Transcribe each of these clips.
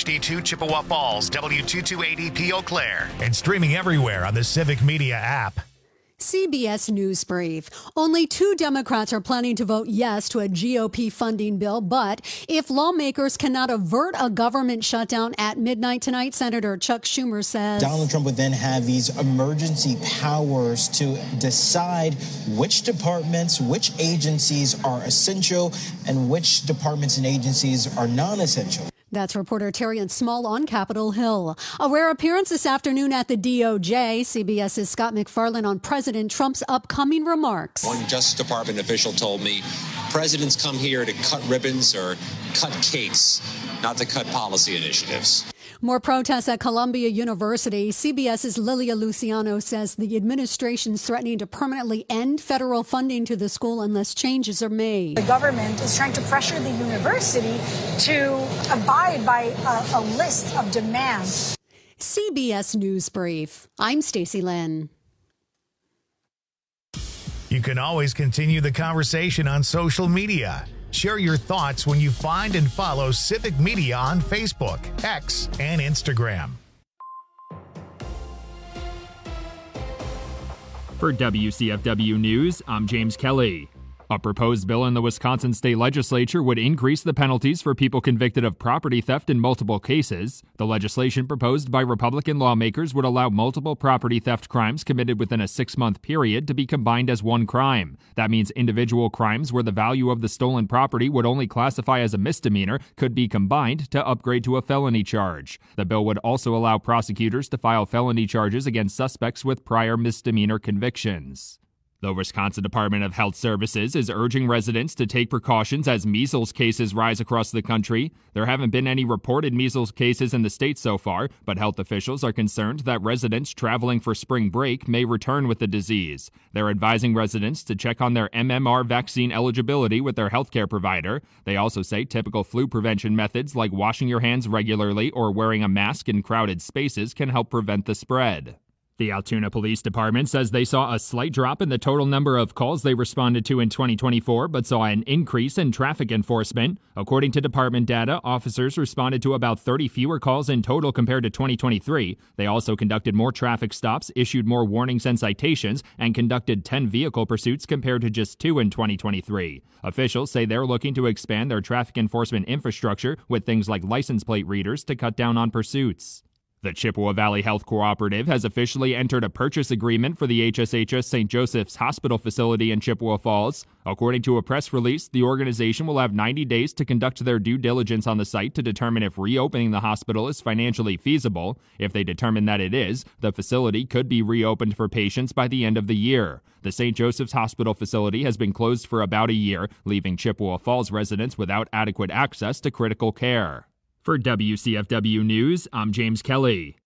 HD2 Chippewa Falls, W228EP Eau Claire, and streaming everywhere on the Civic Media app. CBS News Brief. Only 2 Democrats are planning to vote yes to a GOP funding bill, but if lawmakers cannot avert a government shutdown at midnight tonight, Senator Chuck Schumer says Donald Trump would then have these emergency powers to decide which departments, which agencies are essential, and which departments and agencies are non-essential. That's reporter Terrian Small on Capitol Hill. A rare appearance this afternoon at the DOJ. CBS's Scott MacFarlane on President Trump's upcoming remarks. One Justice Department official told me presidents come here to cut ribbons or cut cakes, not to cut policy initiatives. More protests at Columbia University. CBS's Lilia Luciano says the administration's threatening to permanently end federal funding to the school unless changes are made. The government is trying to pressure the university to abide by a list of demands. CBS News Brief. I'm Stacey Lynn. You can always continue the conversation on social media. Share your thoughts when you find and follow Civic Media on Facebook, X, and Instagram. For WCFW News, I'm James Kelly. A proposed bill in the Wisconsin State Legislature would increase the penalties for people convicted of property theft in multiple cases. The legislation proposed by Republican lawmakers would allow multiple property theft crimes committed within a 6-month period to be combined as one crime. That means individual crimes where the value of the stolen property would only classify as a misdemeanor could be combined to upgrade to a felony charge. The bill would also allow prosecutors to file felony charges against suspects with prior misdemeanor convictions. The Wisconsin Department of Health Services is urging residents to take precautions as measles cases rise across the country. There haven't been any reported measles cases in the state so far, but health officials are concerned that residents traveling for spring break may return with the disease. They're advising residents to check on their MMR vaccine eligibility with their healthcare provider. They also say typical flu prevention methods like washing your hands regularly or wearing a mask in crowded spaces can help prevent the spread. The Altoona Police Department says they saw a slight drop in the total number of calls they responded to in 2024, but saw an increase in traffic enforcement. According to department data, officers responded to about 30 fewer calls in total compared to 2023. They also conducted more traffic stops, issued more warnings and citations, and conducted 10 vehicle pursuits compared to just 2 in 2023. Officials say they're looking to expand their traffic enforcement infrastructure with things like license plate readers to cut down on pursuits. The Chippewa Valley Health Cooperative has officially entered a purchase agreement for the HSHS St. Joseph's Hospital facility in Chippewa Falls. According to a press release, the organization will have 90 days to conduct their due diligence on the site to determine if reopening the hospital is financially feasible. If they determine that it is, the facility could be reopened for patients by the end of the year. The St. Joseph's Hospital facility has been closed for about a year, leaving Chippewa Falls residents without adequate access to critical care. For WCFW News, I'm James Kelly.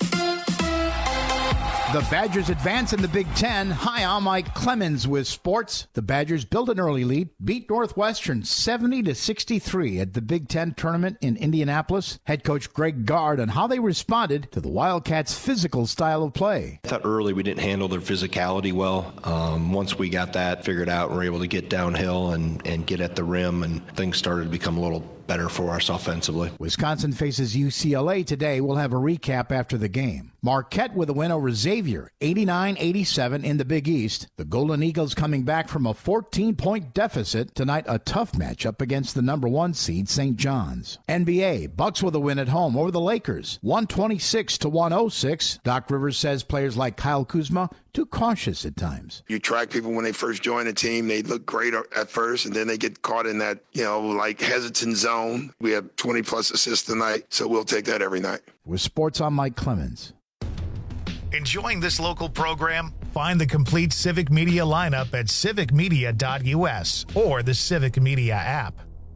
The Badgers advance in the Big Ten. Hi, I'm Mike Clemens with sports. The Badgers built an early lead, beat Northwestern 70-63 at the Big Ten tournament in Indianapolis. Head coach Greg Gard on how they responded to the Wildcats' physical style of play. I thought early we didn't handle their physicality well. Once we got that figured out and were able to get downhill and get at the rim, and things started to become a little better for us offensively. Wisconsin faces UCLA today. We'll have a recap after the game. Marquette with a win over Xavier, 89-87 in the Big East. The Golden Eagles coming back from a 14-point deficit. Tonight, a tough matchup against the number 1 seed, St. John's. NBA, Bucks with a win at home over the Lakers, 126-106. Doc Rivers says players like Kyle Kuzma too cautious at times. You track people when they first join a team, they look great at first, and then they get caught in that, hesitant zone. We have 20-plus assists tonight, so we'll take that every night. With sports, I'm Mike Clemens. Enjoying this local program? Find the complete Civic Media lineup at civicmedia.us or the Civic Media app.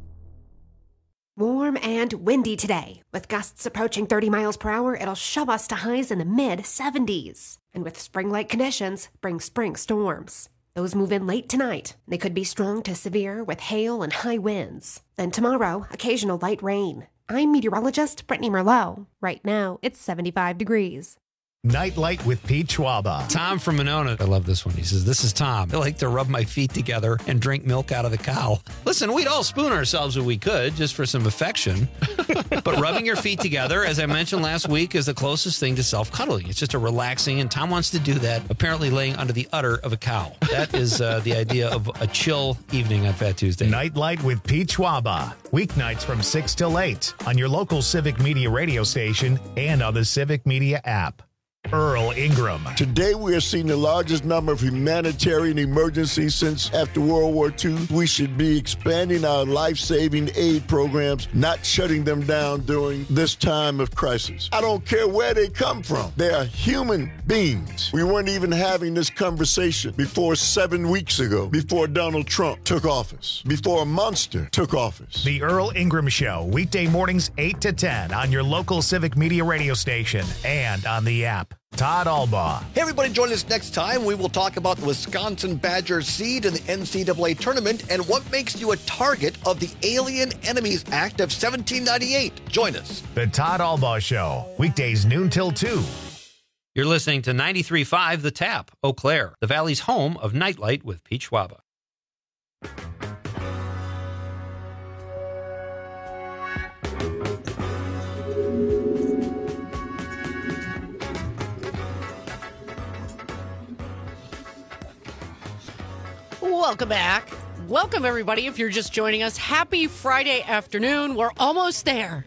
Warm and windy today. With gusts approaching 30 miles per hour, it'll shove us to highs in the mid-70s. And with spring-like conditions, bring spring storms. Those move in late tonight. They could be strong to severe with hail and high winds. Then tomorrow, occasional light rain. I'm meteorologist Brittany Merlot. Right now, it's 75 degrees. Nightlight with Pete Schwaba. Tom from Monona. I love this one. He says, this is Tom. I like to rub my feet together and drink milk out of the cow. Listen, we'd all spoon ourselves if we could, just for some affection. But rubbing your feet together, as I mentioned last week, is the closest thing to self-cuddling. It's just a relaxing, and Tom wants to do that, apparently laying under the udder of a cow. That is the idea of a chill evening on Fat Tuesday. Nightlight with Pete Schwaba. Weeknights from 6 till 8 on your local Civic Media radio station and on the Civic Media app. Earl Ingram. Today we are seeing the largest number of humanitarian emergencies since after World War II. We should be expanding our life-saving aid programs, not shutting them down during this time of crisis. I don't care where they come from. They are human beings. We weren't even having this conversation before 7 weeks ago, before Donald Trump took office, before a monster took office. The Earl Ingram Show, weekday mornings 8 to 10 on your local Civic Media radio station and on the app. Todd Albaugh. Hey, everybody, join us next time. We will talk about the Wisconsin Badgers seed in the NCAA tournament and what makes you a target of the Alien Enemies Act of 1798. Join us. The Todd Albaugh Show, weekdays noon till 2. You're listening to 93.5 The Tap, Eau Claire, the Valley's home of Nightlight with Pete Schwaba. Welcome back. Welcome, everybody. If you're just joining us, happy Friday afternoon. We're almost there.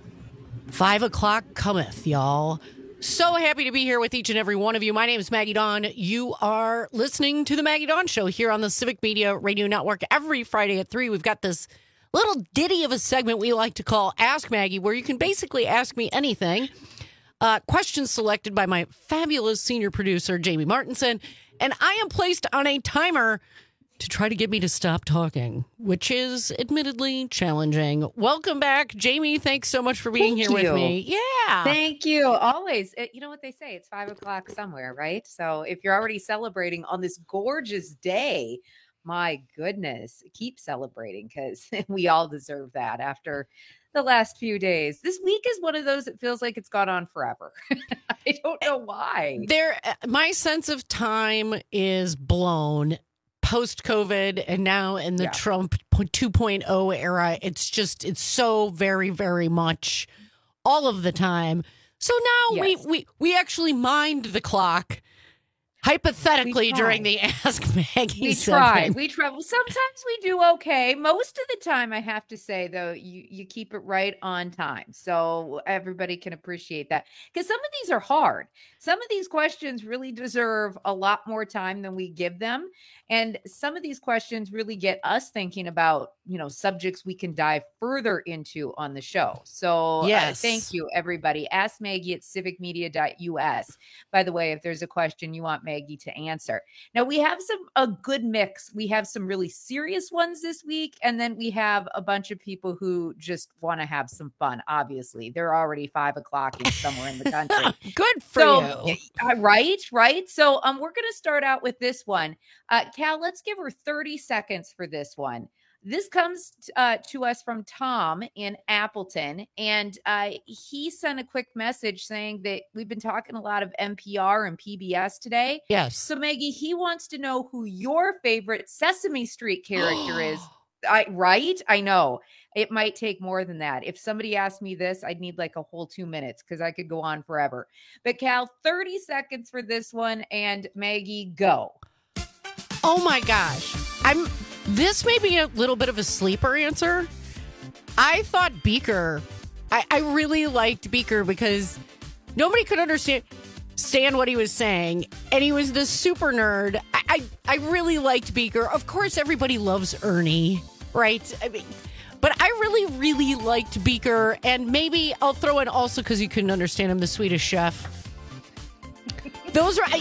5 o'clock cometh, y'all. So happy to be here with each and every one of you. My name is Maggie Dawn. You are listening to the Maggie Dawn Show here on the Civic Media Radio Network. Every Friday at 3, we've got this little ditty of a segment we like to call Ask Maggie, where you can basically ask me anything. Questions selected by my fabulous senior producer, Jamie Martinson. And I am placed on a timer to try to get me to stop talking, which is admittedly challenging. Welcome back, Jamie. Thanks so much for being here with me. Yeah. Thank you. Always. You know what they say? It's 5 o'clock somewhere, right? So if you're already celebrating on this gorgeous day, my goodness, keep celebrating because we all deserve that after the last few days. This week is one of those that feels like it's gone on forever. I don't know why. My sense of time is blown post-COVID and now in the Trump 2.0 era. It's so very, very much all of the time. So now we actually mind the clock. Hypothetically, during the Ask Maggie segment. We try. Well, sometimes we do okay. Most of the time, I have to say, though, you keep it right on time. So everybody can appreciate that. Because some of these are hard. Some of these questions really deserve a lot more time than we give them. And some of these questions really get us thinking about, subjects we can dive further into on the show. So thank you, everybody. Ask Maggie at civicmedia.us. By the way, if there's a question you want Maggie to answer. Now, we have a good mix. We have some really serious ones this week, and then we have a bunch of people who just want to have some fun, obviously. They're already 5 o'clock somewhere in the country. Good for you. Right? So we're going to start out with this one. Cal, let's give her 30 seconds for this one. This comes to us from Tom in Appleton, and he sent a quick message saying that we've been talking a lot of NPR and PBS today. Yes. So, Maggie, he wants to know who your favorite Sesame Street character is. Right? I know. It might take more than that. If somebody asked me this, I'd need like a whole 2 minutes because I could go on forever. But, Cal, 30 seconds for this one, and Maggie, go. Oh, my gosh. This may be a little bit of a sleeper answer. I thought Beaker, I really liked Beaker because nobody could understand what he was saying. And he was this super nerd. I really liked Beaker. Of course, everybody loves Ernie, right? But I really, really liked Beaker. And maybe I'll throw in also because you couldn't understand him, the Swedish Chef. Those are,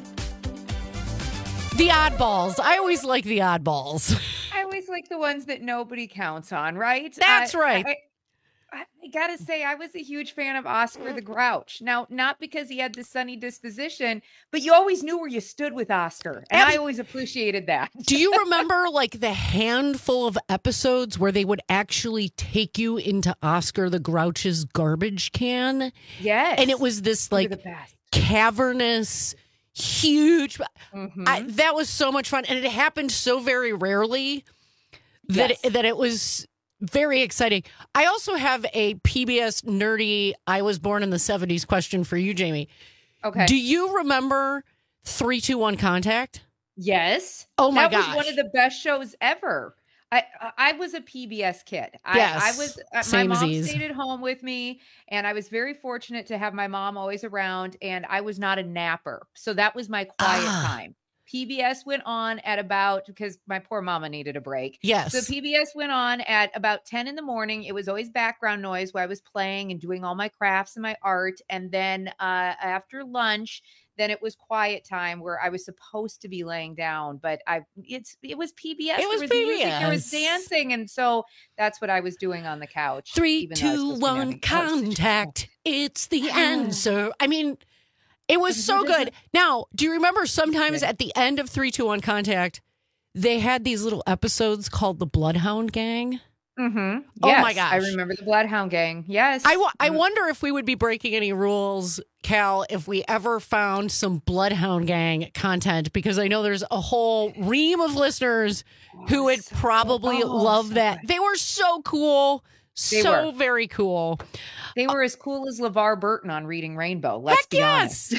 the oddballs. I always like the oddballs. I always like the ones that nobody counts on, right? That's right. I gotta say, I was a huge fan of Oscar the Grouch. Now, not because he had the sunny disposition, but you always knew where you stood with Oscar. And I always appreciated that. Do you remember like the handful of episodes where they would actually take you into Oscar the Grouch's garbage can? Yes. And it was this like cavernous, huge. That was so much fun. And it happened so very rarely that, that it was very exciting. I also have a PBS nerdy, I was born in the 70s question for you, Jamie. Okay. Do you remember 3-2-1 Contact? Yes. Oh my gosh. gosh. That was one of the best shows ever. I was a PBS kid. Yes. I was my Same mom Z's. stayed at home with me, and I was very fortunate to have my mom always around, and I was not a napper. So that was my quiet time. PBS went on at about, because my poor mama needed a break. Yes. So PBS went on at about 10 in the morning. It was always background noise while I was playing and doing all my crafts and my art. And then after lunch, then it was quiet time where I was supposed to be laying down, but it was PBS. It was there music, PBS. there was dancing, and so that's what I was doing on the couch. 3-2-1 Contact. It's the answer. I mean, it was so good. Now, do you remember sometimes at the end of 3-2-1 Contact, they had these little episodes called the Bloodhound Gang? Mm-hmm. Oh Yes, my gosh. I remember the Bloodhound Gang. Yes. I wonder if we would be breaking any rules, Cal, if we ever found some Bloodhound Gang content, because I know there's a whole ream of listeners who would probably love that. They were so cool. They So were. very cool. They were as cool as LeVar Burton on Reading Rainbow. Let's be honest.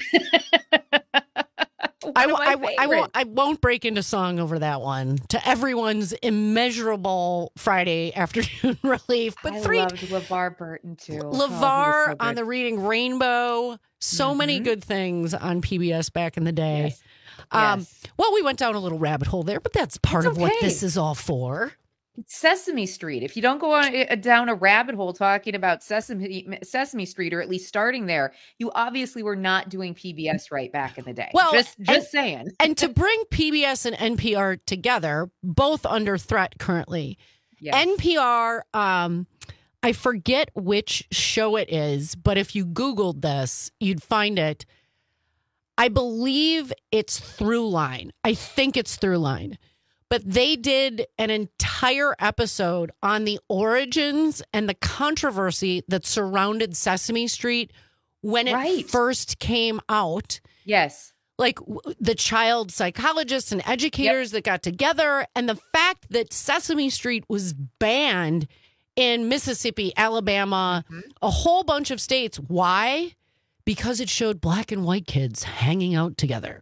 I won't break into song over that one, to everyone's immeasurable Friday afternoon relief. But I loved LeVar Burton too. LeVar on the Reading Rainbow. So many good things on PBS back in the day. Well, we went down a little rabbit hole there, but that's part of what this is all for. Sesame Street. If you don't go on down a rabbit hole talking about Sesame Street, or at least starting there, you obviously were not doing PBS right back in the day. Well, just saying. And to bring PBS and NPR together, both under threat currently. Yes. NPR, I forget which show it is, but if you Googled this, you'd find it. I believe it's Throughline. I think it's Throughline. But they did an entire episode on the origins and the controversy that surrounded Sesame Street when it first came out. Yes. Like the child psychologists and educators that got together, and the fact that Sesame Street was banned in Mississippi, Alabama, a whole bunch of states. Why? Because it showed black and white kids hanging out together.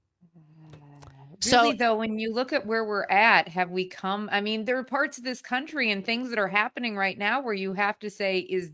Really, though, when you look at where we're at, have we come? I mean, there are parts of this country and things that are happening right now where you have to say, is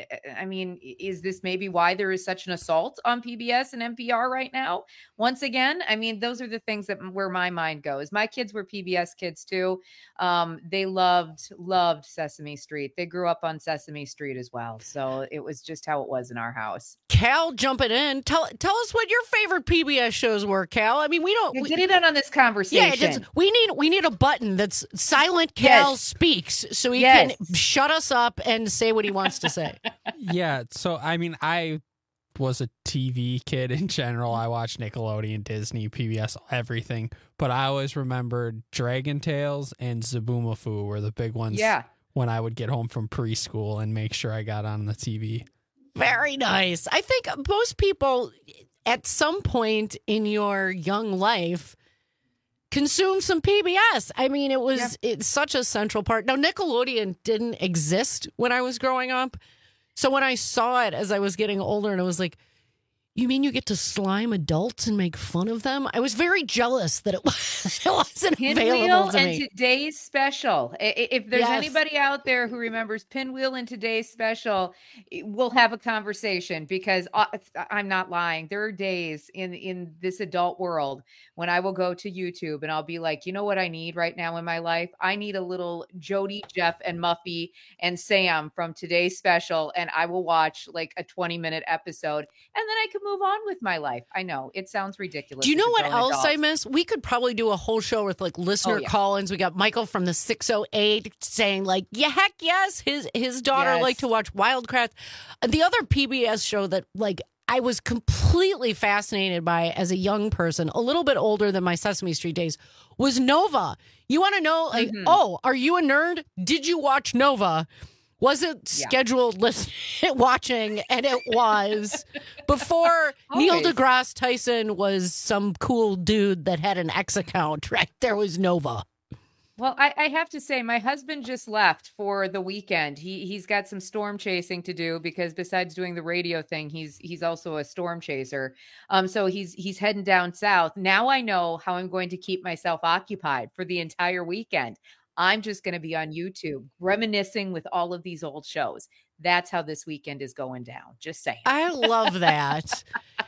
this maybe why there is such an assault on PBS and NPR right now? Once again, I mean, those are the things where my mind goes. My kids were PBS kids too. They loved Sesame Street. They grew up on Sesame Street as well. So it was just how it was in our house. Cal, jumping in. Tell us what your favorite PBS shows were, Cal. I mean, we don't get it on this conversation. Yeah, we need a button that's silent. Cal speaks, so he can shut us up and say what he wants to say. Yeah. So I mean, I was a TV kid in general. I watched Nickelodeon, Disney, PBS, everything. But I always remembered Dragon Tales and Zaboomafoo were the big ones. Yeah. When I would get home from preschool and make sure I got on the TV. Very nice. I think most people at some point in your young life consume some PBS. I mean, it's such a central part. Now, Nickelodeon didn't exist when I was growing up. So when I saw it as I was getting older, and I was like, you mean you get to slime adults and make fun of them? I was very jealous that it wasn't available to me. And Today's Special. If there's anybody out there who remembers Pinwheel and Today's Special, we'll have a conversation, because I'm not lying. There are days in this adult world when I will go to YouTube and I'll be like, you know what I need right now in my life? I need a little Jody, Jeff, and Muffy and Sam from Today's Special, and I will watch like a 20-minute episode, and then I can move on with my life. I know it sounds ridiculous. Do you know as a what grown else adult. I miss? We could probably do a whole show with like listener call-ins. We got Michael from the 608 saying like, yeah, heck yes. His daughter liked to watch Wildcrafts. The other PBS show that like I was completely fascinated by as a young person, a little bit older than my Sesame Street days, was Nova. You want to know, like, oh, are you a nerd? Did you watch Nova? Was it scheduled watching? And it was. Before Neil deGrasse Tyson was some cool dude that had an X account, right? There was Nova. Well, I have to say, my husband just left for the weekend. He's got some storm chasing to do because besides doing the radio thing, he's also a storm chaser. So he's heading down south. Now I know how I'm going to keep myself occupied for the entire weekend. I'm just going to be on YouTube reminiscing with all of these old shows. That's how this weekend is going down. Just saying. I love that.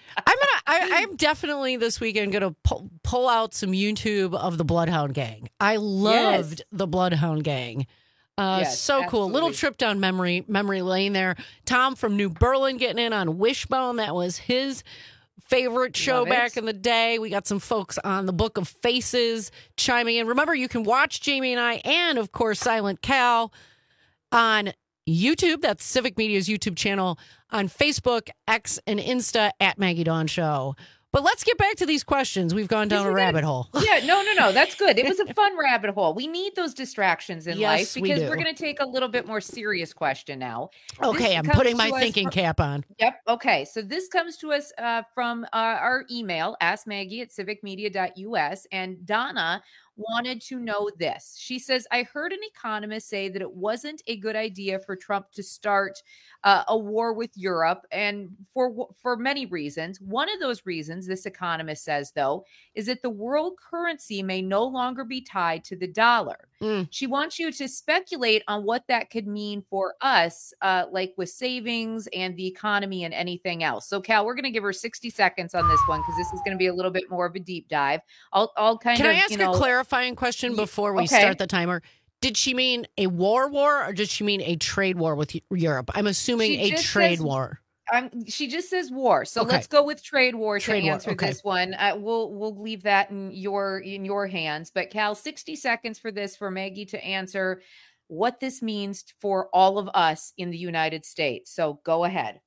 I'm definitely this weekend going to pull out some YouTube of the Bloodhound Gang. I loved the Bloodhound Gang. So cool. Absolutely. Little trip down memory lane there. Tom from New Berlin getting in on Wishbone. That was his favorite show back in the day. We got some folks on the Book of Faces chiming in. Remember, you can watch Jamie and I and, of course, Silent Cal on YouTube. That's Civic Media's YouTube channel. On Facebook, X, and Insta at Maggie Dawn Show. But let's get back to these questions. We've gone down a rabbit hole. Yeah, no. That's good. It was a fun rabbit hole. We need those distractions in life because we're going to take a little bit more serious question now. Okay, I'm putting my thinking cap on. Yep. Okay. So this comes to us from our email, askmaggie@civicmedia.us. And Donna wanted to know this. She says, I heard an economist say that it wasn't a good idea for Trump to start a war with Europe, and for many reasons. One of those reasons, this economist says, though, is that the world currency may no longer be tied to the dollar. She wants you to speculate on what that could mean for us, like with savings and the economy and anything else. So, Cal, we're going to give her 60 seconds on this one because this is going to be a little bit more of a deep dive. Can I ask a clarifying question before we start the timer? Did she mean a war, or did she mean a trade war with Europe? I'm assuming a trade war. She just says war. So let's go with trade war to answer this one. We'll leave that in your hands. But Cal, 60 seconds for this for Maggie to answer what this means for all of us in the United States. So go ahead.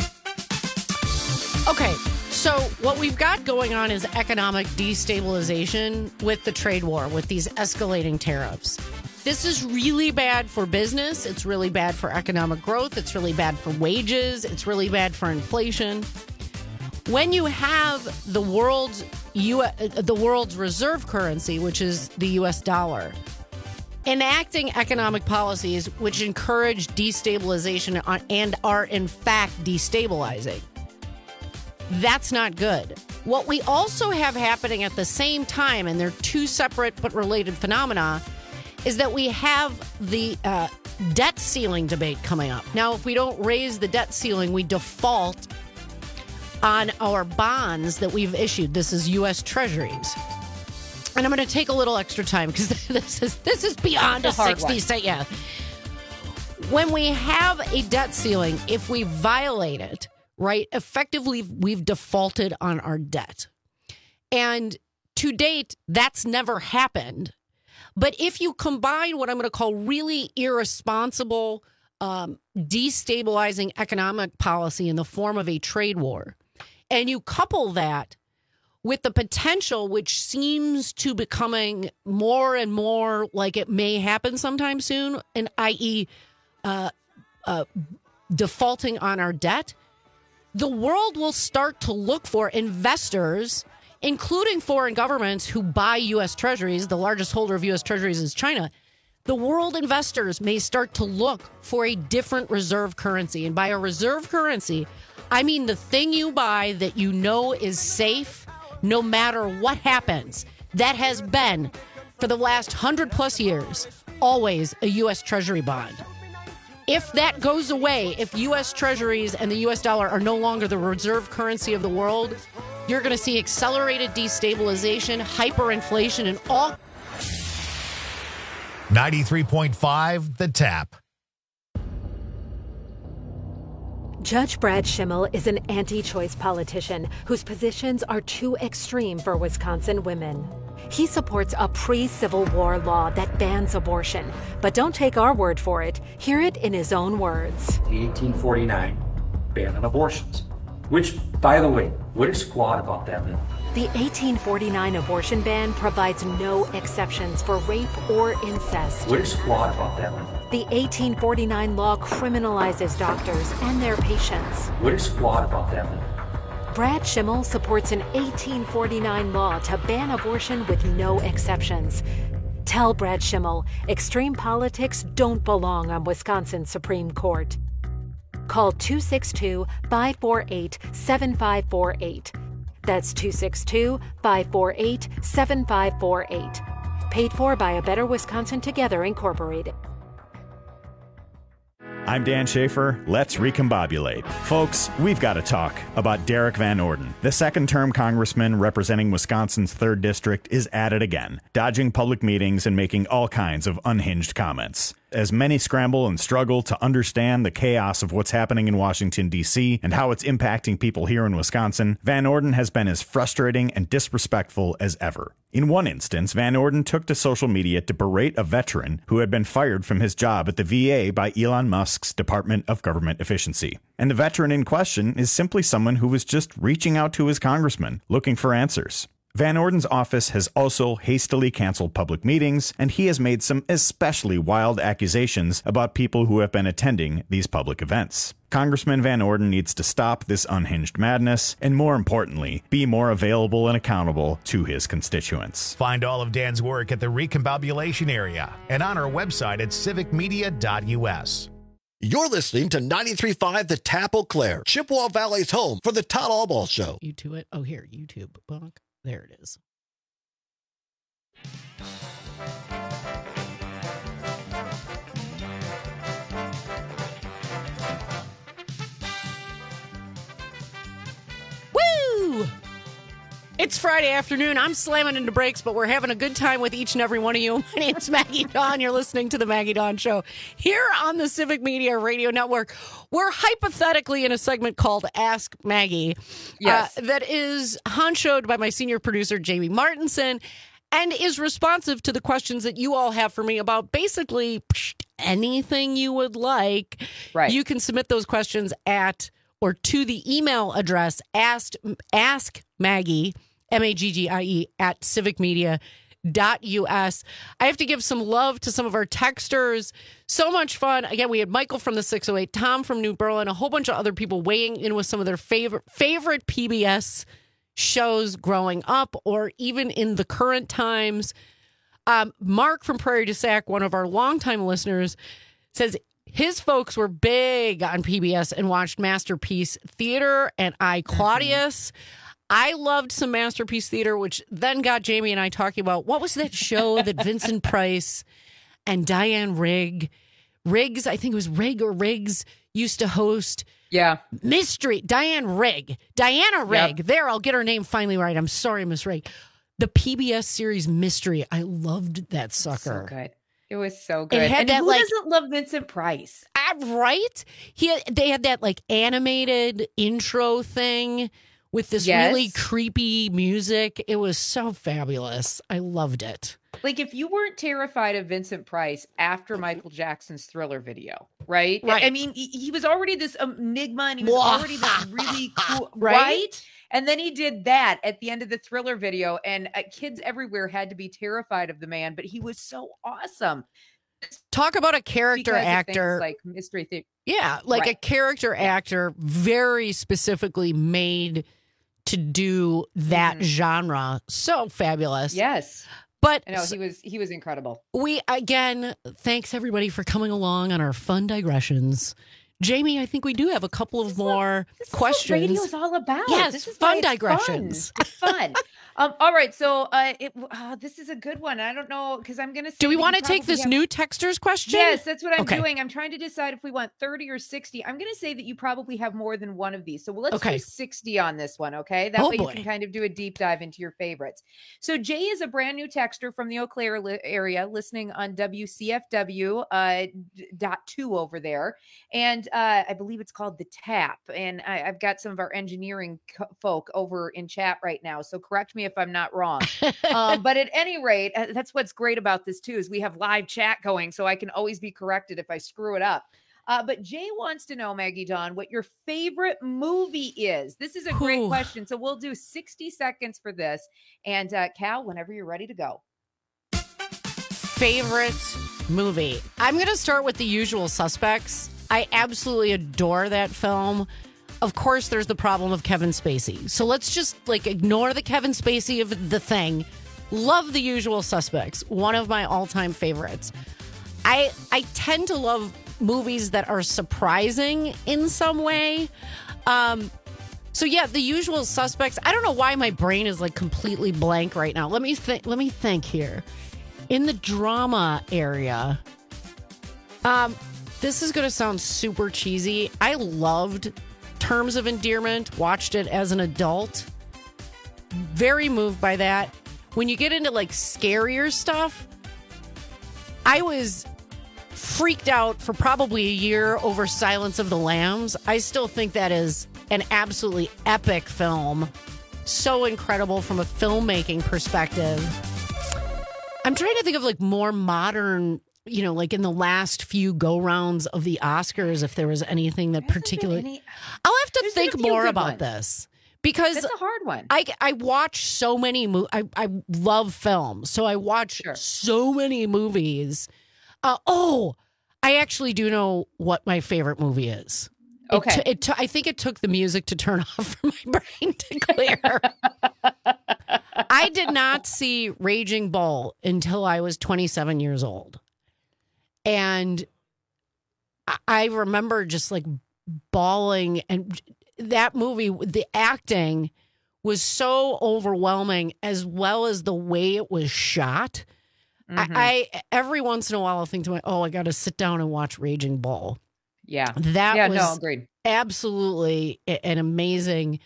Okay. So what we've got going on is economic destabilization with the trade war, with these escalating tariffs. This is really bad for business. It's really bad for economic growth. It's really bad for wages. It's really bad for inflation. When you have the world's reserve currency, which is the U.S. dollar, enacting economic policies which encourage destabilization and are in fact destabilizing, that's not good. What we also have happening at the same time, and they're two separate but related phenomena, is that we have the debt ceiling debate coming up. Now, if we don't raise the debt ceiling, we default on our bonds that we've issued. This is U.S. Treasuries. And I'm going to take a little extra time because this is beyond a 60 second. Yeah. When we have a debt ceiling, if we violate it, right, effectively we've defaulted on our debt. And to date, that's never happened. But if you combine what I'm going to call really irresponsible, destabilizing economic policy in the form of a trade war, and you couple that with the potential, which seems to becoming more and more like it may happen sometime soon, and i.e. Defaulting on our debt, the world will start to look for investors, including foreign governments who buy U.S. Treasuries. The largest holder of U.S. Treasuries is China. The world investors may start to look for a different reserve currency. And by a reserve currency, I mean the thing you buy that you know is safe no matter what happens. That has been, for the last 100+ years, always a U.S. Treasury bond. If that goes away, if U.S. Treasuries and the U.S. dollar are no longer the reserve currency of the world, you're going to see accelerated destabilization, hyperinflation, and all. 93.5 The Tap. Judge Brad Schimmel is an anti-choice politician whose positions are too extreme for Wisconsin women. He supports a pre-Civil War law that bans abortion. But don't take our word for it. Hear it in his own words. The 1849 ban on abortions, which, by the way, what is flawed about that bill? The 1849 abortion ban provides no exceptions for rape or incest. What is flawed about that bill? The 1849 law criminalizes doctors and their patients. What is flawed about that bill? Brad Schimmel supports an 1849 law to ban abortion with no exceptions. Tell Brad Schimmel extreme politics don't belong on Wisconsin's Supreme Court. Call 262-548-7548. That's 262-548-7548. Paid for by A Better Wisconsin Together, Incorporated. I'm Dan Schaefer. Let's recombobulate. Folks, we've got to talk about Derek Van Orden. The second-term congressman representing Wisconsin's 3rd District is at it again, dodging public meetings and making all kinds of unhinged comments. As many scramble and struggle to understand the chaos of what's happening in Washington, D.C., and how it's impacting people here in Wisconsin, Van Orden has been as frustrating and disrespectful as ever. In one instance, Van Orden took to social media to berate a veteran who had been fired from his job at the VA by Elon Musk's Department of Government Efficiency. And the veteran in question is simply someone who was just reaching out to his congressman, looking for answers. Van Orden's office has also hastily canceled public meetings, and he has made some especially wild accusations about people who have been attending these public events. Congressman Van Orden needs to stop this unhinged madness, and more importantly, be more available and accountable to his constituents. Find all of Dan's work at the Recombobulation Area and on our website at civicmedia.us. You're listening to 93.5 The Tap Eau Claire, Chippewa Valley's home for the Todd Allball Show. You to it. Oh, here, YouTube. Bonk. There it is. Woo! It's Friday afternoon. I'm slamming into brakes, but we're having a good time with each and every one of you. My name's Maggie Dawn. You're listening to The Maggie Dawn Show here on the Civic Media Radio Network. We're hypothetically in a segment called Ask Maggie. Yes. That is honchoed by my senior producer, Jamie Martinson, and is responsive to the questions that you all have for me about basically anything you would like. Right. You can submit those questions at or to the email address askmaggie, M-A-G-G-I-E, at civicmedia.us. I have to give some love to some of our texters. So much fun. Again, we had Michael from the 608, Tom from New Berlin, a whole bunch of other people weighing in with some of their favorite PBS shows growing up or even in the current times. Mark from Prairie du Sac, one of our longtime listeners, says his folks were big on PBS and watched Masterpiece Theater and I, Claudius. I loved some Masterpiece Theater, which then got Jamie and I talking about what was that show that Vincent Price and Diane Riggs, I think it was Rigg or Riggs, used to host. Yeah. Mystery. Diana Rigg. Yep. There, I'll get her name finally right. I'm sorry, Miss Rigg. The PBS series Mystery. I loved that sucker. So good. It was so good. It had and that, who like, doesn't love Vincent Price? Right? They had that like animated intro thing with this really creepy music. It was so fabulous. I loved it. Like, if you weren't terrified of Vincent Price after Michael Jackson's Thriller video, right? I mean, he was already this enigma and he was already this really cool, right? And then he did that at the end of the Thriller video, and kids everywhere had to be terrified of the man, but he was so awesome. Talk about a character actor. Like Mystery Theater. Yeah, like a character actor very specifically made to do that genre. So fabulous. Yes. But I know he was incredible. We again, thanks everybody for coming along on our fun digressions. Jamie, I think we do have a couple of more questions. This is what radio is all about. Yes, this is fun digressions. Fun. It's fun. All right, so this is a good one. I don't know, because I'm going to say... Do we want to take this new texter's question? Yes, that's what I'm doing. I'm trying to decide if we want 30 or 60. I'm going to say that you probably have more than one of these. So let's do 60 on this one, okay? That way you can kind of do a deep dive into your favorites. So Jay is a brand new texter from the Eau Claire area, listening on WCFW .2 over there. And and I believe it's called The Tap. And I've got some of our engineering folk over in chat right now, so correct me if I'm not wrong. But at any rate, that's what's great about this too, is we have live chat going, so I can always be corrected if I screw it up. But Jay wants to know, Maggie Dawn, what your favorite movie is. This is a great question. So we'll do 60 seconds for this. And Cal, whenever you're ready to go. Favorite movie. I'm going to start with The Usual Suspects. I absolutely adore that film. Of course, there's the problem of Kevin Spacey. So let's just ignore the Kevin Spacey of The Thing. Love The Usual Suspects. One of my all-time favorites. I tend to love movies that are surprising in some way. So yeah, The Usual Suspects. I don't know why my brain is completely blank right now. Let me think here. In the drama area, this is going to sound super cheesy. I loved Terms of Endearment, watched it as an adult. Very moved by that. When you get into scarier stuff, I was freaked out for probably a year over Silence of the Lambs. I still think that is an absolutely epic film. So incredible from a filmmaking perspective. I'm trying to think of more modern, in the last few go-rounds of the Oscars, if there was anything that particularly... I'll have to think more about this. Because it's a hard one. I watch so many movies. I love film. So I watch so many movies. I actually do know what my favorite movie is. Okay. I think it took the music to turn off for my brain to clear. I did not see Raging Bull until I was 27 years old. And I remember just bawling. And that movie, the acting was so overwhelming, as well as the way it was shot. Mm-hmm. I every once in a while I'll think to myself, I got to sit down and watch Raging Bull. Yeah. That was agreed. Absolutely an amazing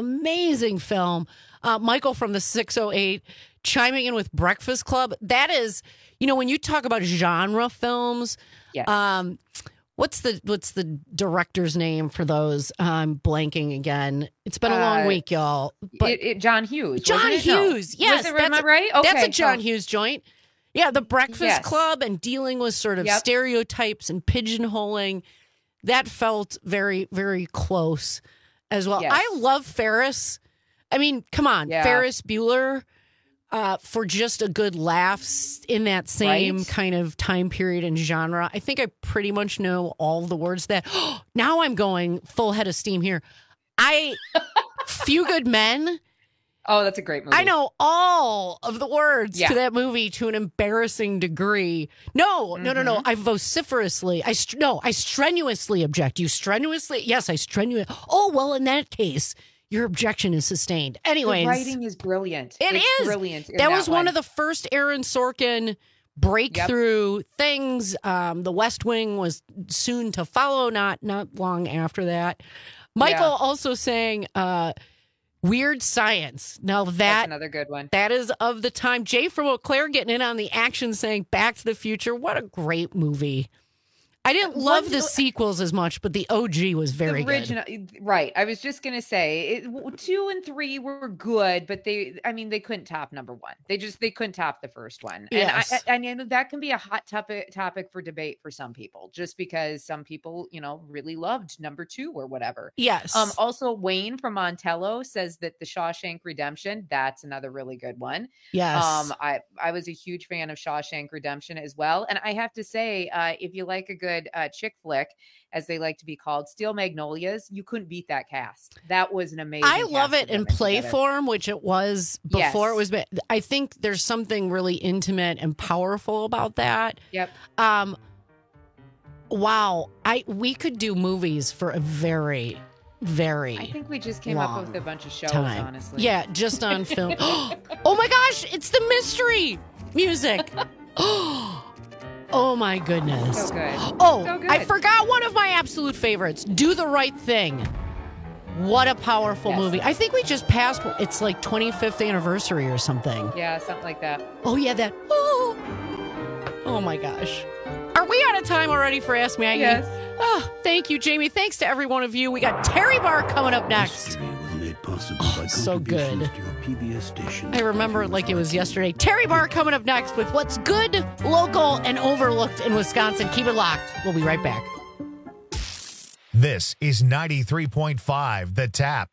film. Michael from the 608 chiming in with Breakfast Club. That is, when you talk about genre films, yes. What's the director's name for those? I'm blanking again. It's been a long week, y'all. But John Hughes. John Hughes. No. Yes. Am I right? Okay. That's a John Hughes joint. Yeah, The Breakfast Club and dealing with sort of stereotypes and pigeonholing. That felt very, very close as well. Yes. I love Ferris. I mean, come on. Yeah. Ferris Bueller for just a good laugh in that same kind of time period and genre. I think I pretty much know all the words that... now I'm going full head of steam here. Few Good Men... Oh, that's a great movie. I know all of the words to that movie to an embarrassing degree. No. I vociferously, I strenuously object. You strenuously? Yes, I strenuously. Oh, well, in that case, your objection is sustained. Anyways. The writing is brilliant. It's brilliant. That was one of the first Aaron Sorkin breakthrough things. The West Wing was soon to follow, not long after that. Michael also saying... Weird Science. Now that's another good one. That is of the time. Jay from Eau Claire getting in on the action saying Back to the Future. What a great movie. I didn't love the sequels as much, but the OG was very good. Right. I was just going to say 2 and 3 were good, but they couldn't top number 1. They couldn't top the first one. Yes. And I know that can be a hot topic for debate for some people, just because some people, really loved number 2 or whatever. Yes. Also Wayne from Montello says that The Shawshank Redemption, that's another really good one. Yes. I was a huge fan of Shawshank Redemption as well. And I have to say, if you like a good chick flick, as they like to be called, Steel Magnolias, you couldn't beat that cast. That was an amazing I love it in play form, which it was before it was. I think there's something really intimate and powerful about that. Yep. Wow. We could do movies for a very, very I think we just came up with a bunch of shows, honestly. Yeah, just on film. Oh my gosh, it's the mystery music. Oh my goodness. So good. Oh, so good. I forgot one of my absolute favorites. Do the Right Thing. What a powerful movie. I think we just passed, it's 25th anniversary or something. Yeah, something like that. Oh yeah, that. Oh my gosh. Are we out of time already for Ask Maggie? Yes. Oh, thank you, Jamie. Thanks to every one of you. We got Terry Bar coming up next. Oh, so good. I remember it like it was yesterday. Terry Bar coming up next with what's good, local, and overlooked in Wisconsin. Keep it locked. We'll be right back. This is 93.5 The Tap.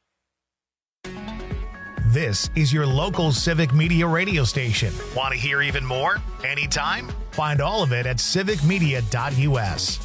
This is your local Civic Media radio station. Want to hear even more? Anytime? Find all of it at civicmedia.us.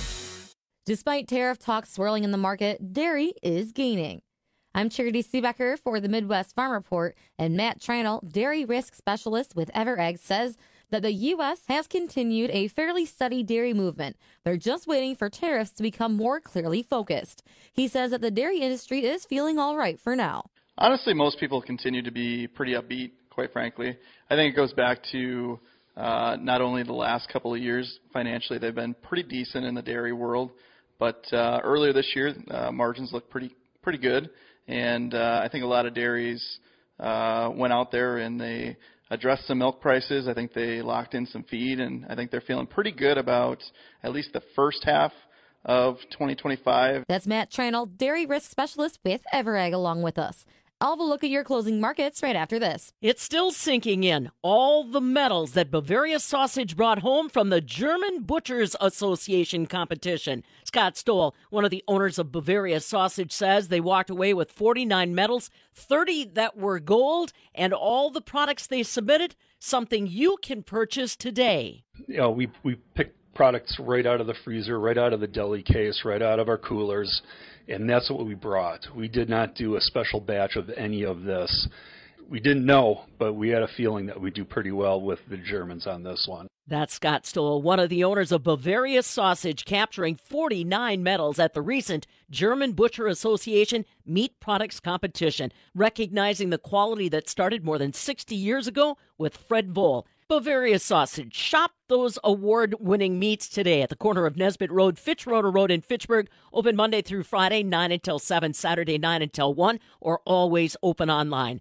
Despite tariff talks swirling in the market, dairy is gaining. I'm Charity Seebecker for the Midwest Farm Report, and Matt Tranel, dairy risk specialist with EverEgg, says that the U.S. has continued a fairly steady dairy movement. They're just waiting for tariffs to become more clearly focused. He says that the dairy industry is feeling all right for now. Honestly, most people continue to be pretty upbeat, quite frankly. I think it goes back to not only the last couple of years financially, they've been pretty decent in the dairy world, but earlier this year, margins looked pretty good. And I think a lot of dairies went out there and they addressed some milk prices. I think they locked in some feed, and I think they're feeling pretty good about at least the first half of 2025. That's Matt Tranel, dairy risk specialist with EverEgg, along with us. I'll have a look at your closing markets right after this. It's still sinking in. All the medals that Bavaria Sausage brought home from the German Butchers Association competition. Scott Stoll, one of the owners of Bavaria Sausage, says they walked away with 49 medals, 30 that were gold, and all the products they submitted, something you can purchase today. You know, we picked products right out of the freezer, right out of the deli case, right out of our coolers. And that's what we brought. We did not do a special batch of any of this. We didn't know, but we had a feeling that we'd do pretty well with the Germans on this one. That's Scott Stoll, one of the owners of Bavaria Sausage, capturing 49 medals at the recent German Butcher Association Meat Products Competition, recognizing the quality that started more than 60 years ago with Fred Voll. Bavaria Sausage. Shop those award-winning meats today at the corner of Nesbitt Road, Fitzroder Road in Fitchburg. Open Monday through Friday, 9 until 7, Saturday, 9 until 1, or always open online.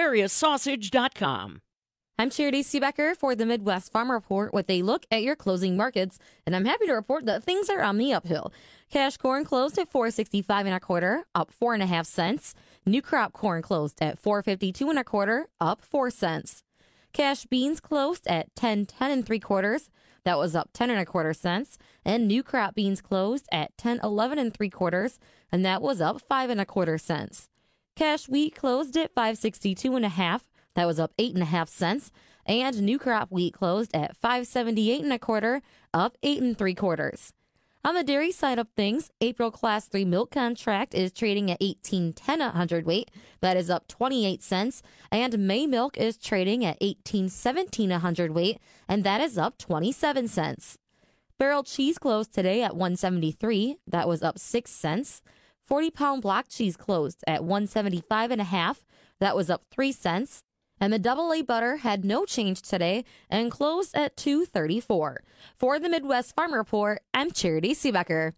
BavariaSausage.com. I'm Charity Seebecker for the Midwest Farm Report with a look at your closing markets, and I'm happy to report that things are on the uphill. Cash corn closed at $4.65 1/4, up 4.5 cents. New crop corn closed at $4.52 1/4, up 4 cents. Cash beans closed at $10.10 3/4. That was up 10 1/4 cents. And new crop beans closed at $10.11 3/4, and that was up 5 1/4 cents. Cash wheat closed at $5.62 1/2. That was up 8.5 cents. And new crop wheat closed at $5.78 1/4, up 8 3/4. On the dairy side of things, April Class 3 milk contract is trading at $18.10 a hundredweight. That is up 28 cents. And May milk is trading at $18.17 a hundredweight, and that is up 27 cents. Barrel cheese closed today at $1.73. That was up 6 cents. 40-pound block cheese closed at $1.75 1/2. That was up 3 cents. And the AA butter had no change today and closed at $2.34. For the Midwest Farm Report, I'm Charity Seebecker.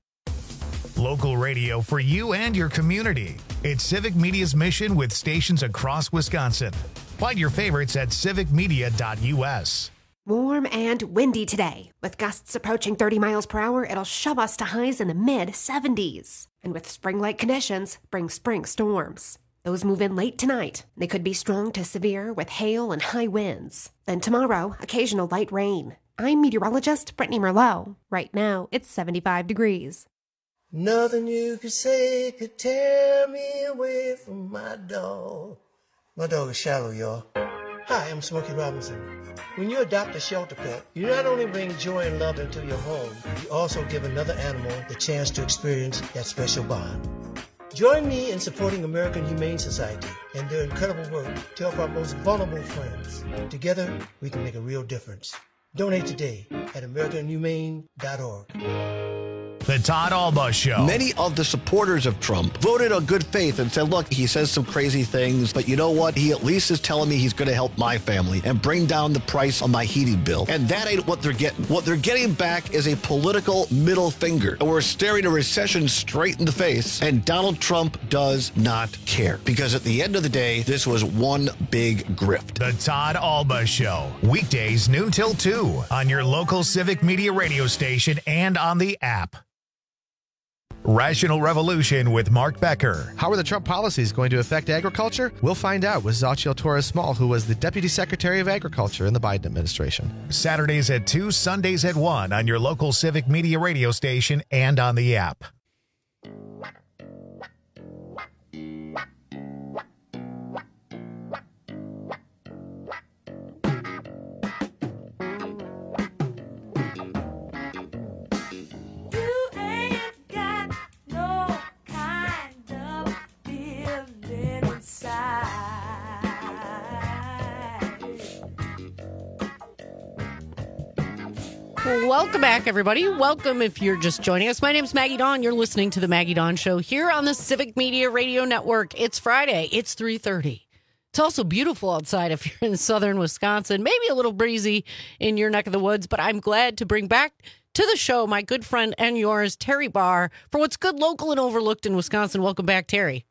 Local radio for you and your community. It's Civic Media's mission with stations across Wisconsin. Find your favorites at civicmedia.us. Warm and windy today. With gusts approaching 30 miles per hour, it'll shove us to highs in the mid-70s. And with spring-like conditions, bring spring storms. Those move in late tonight. They could be strong to severe with hail and high winds. Then tomorrow, occasional light rain. I'm meteorologist Brittany Merlot. Right now, it's 75 degrees. Nothing you could say could tear me away from my dog. My dog is Shallow, y'all. Hi, I'm Smokey Robinson. When you adopt a shelter pet, you not only bring joy and love into your home, you also give another animal the chance to experience that special bond. Join me in supporting American Humane Society and their incredible work to help our most vulnerable friends. Together, we can make a real difference. Donate today at AmericanHumane.org. The Todd Alba Show. Many of the supporters of Trump voted on good faith and said, look, he says some crazy things, but you know what? He at least is telling me he's going to help my family and bring down the price on my heating bill. And that ain't what they're getting. What they're getting back is a political middle finger. And we're staring a recession straight in the face. And Donald Trump does not care. Because at the end of the day, this was one big grift. The Todd Alba Show. Weekdays noon till 2 on your local Civic Media radio station and on the app. Rational Revolution with Mark Becker. How are the Trump policies going to affect agriculture? We'll find out with Xochitl Torres Small, who was the Deputy Secretary of Agriculture in the Biden administration. Saturdays at 2, Sundays at 1 on your local Civic Media radio station and on the app. Welcome back, everybody. Welcome if you're just joining us. My name's Maggie Dawn. You're listening to the Maggie Dawn Show here on the Civic Media Radio Network. It's Friday. It's 3:30. It's also beautiful outside if you're in southern Wisconsin. Maybe a little breezy in your neck of the woods, but I'm glad to bring back to the show my good friend and yours, Terry Barr, for what's good, local, and overlooked in Wisconsin. Welcome back, Terry.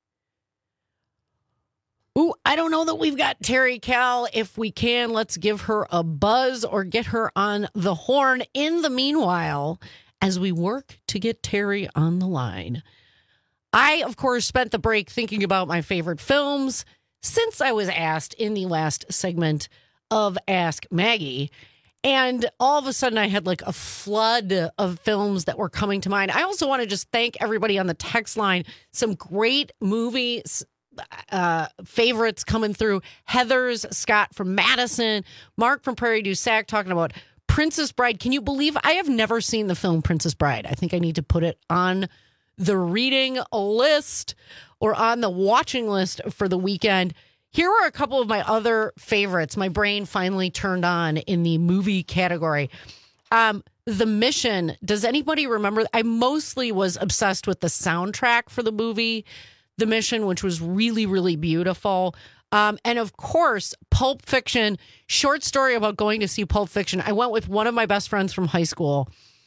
Ooh, I don't know that we've got Terry Cal. If we can, let's give her a buzz or get her on the horn. In the meanwhile, as we work to get Terry on the line, I, of course, spent the break thinking about my favorite films since I was asked in the last segment of Ask Maggie. And all of a sudden, I had like a flood of films that were coming to mind. I also want to just thank everybody on the text line. Some great movies. Favorites coming through. Heather's, Scott from Madison, Mark from Prairie du Sac talking about Princess Bride. Can you believe I have never seen the film Princess Bride? I think I need to put it on the reading list or on the watching list for the weekend. Here are a couple of my other favorites. My brain finally turned on in the movie category. The Mission. Does anybody remember? I mostly was obsessed with the soundtrack for the movie The Mission, which was really, really beautiful. And of course, Pulp Fiction, short story about going to see Pulp Fiction. I went with one of my best friends from high school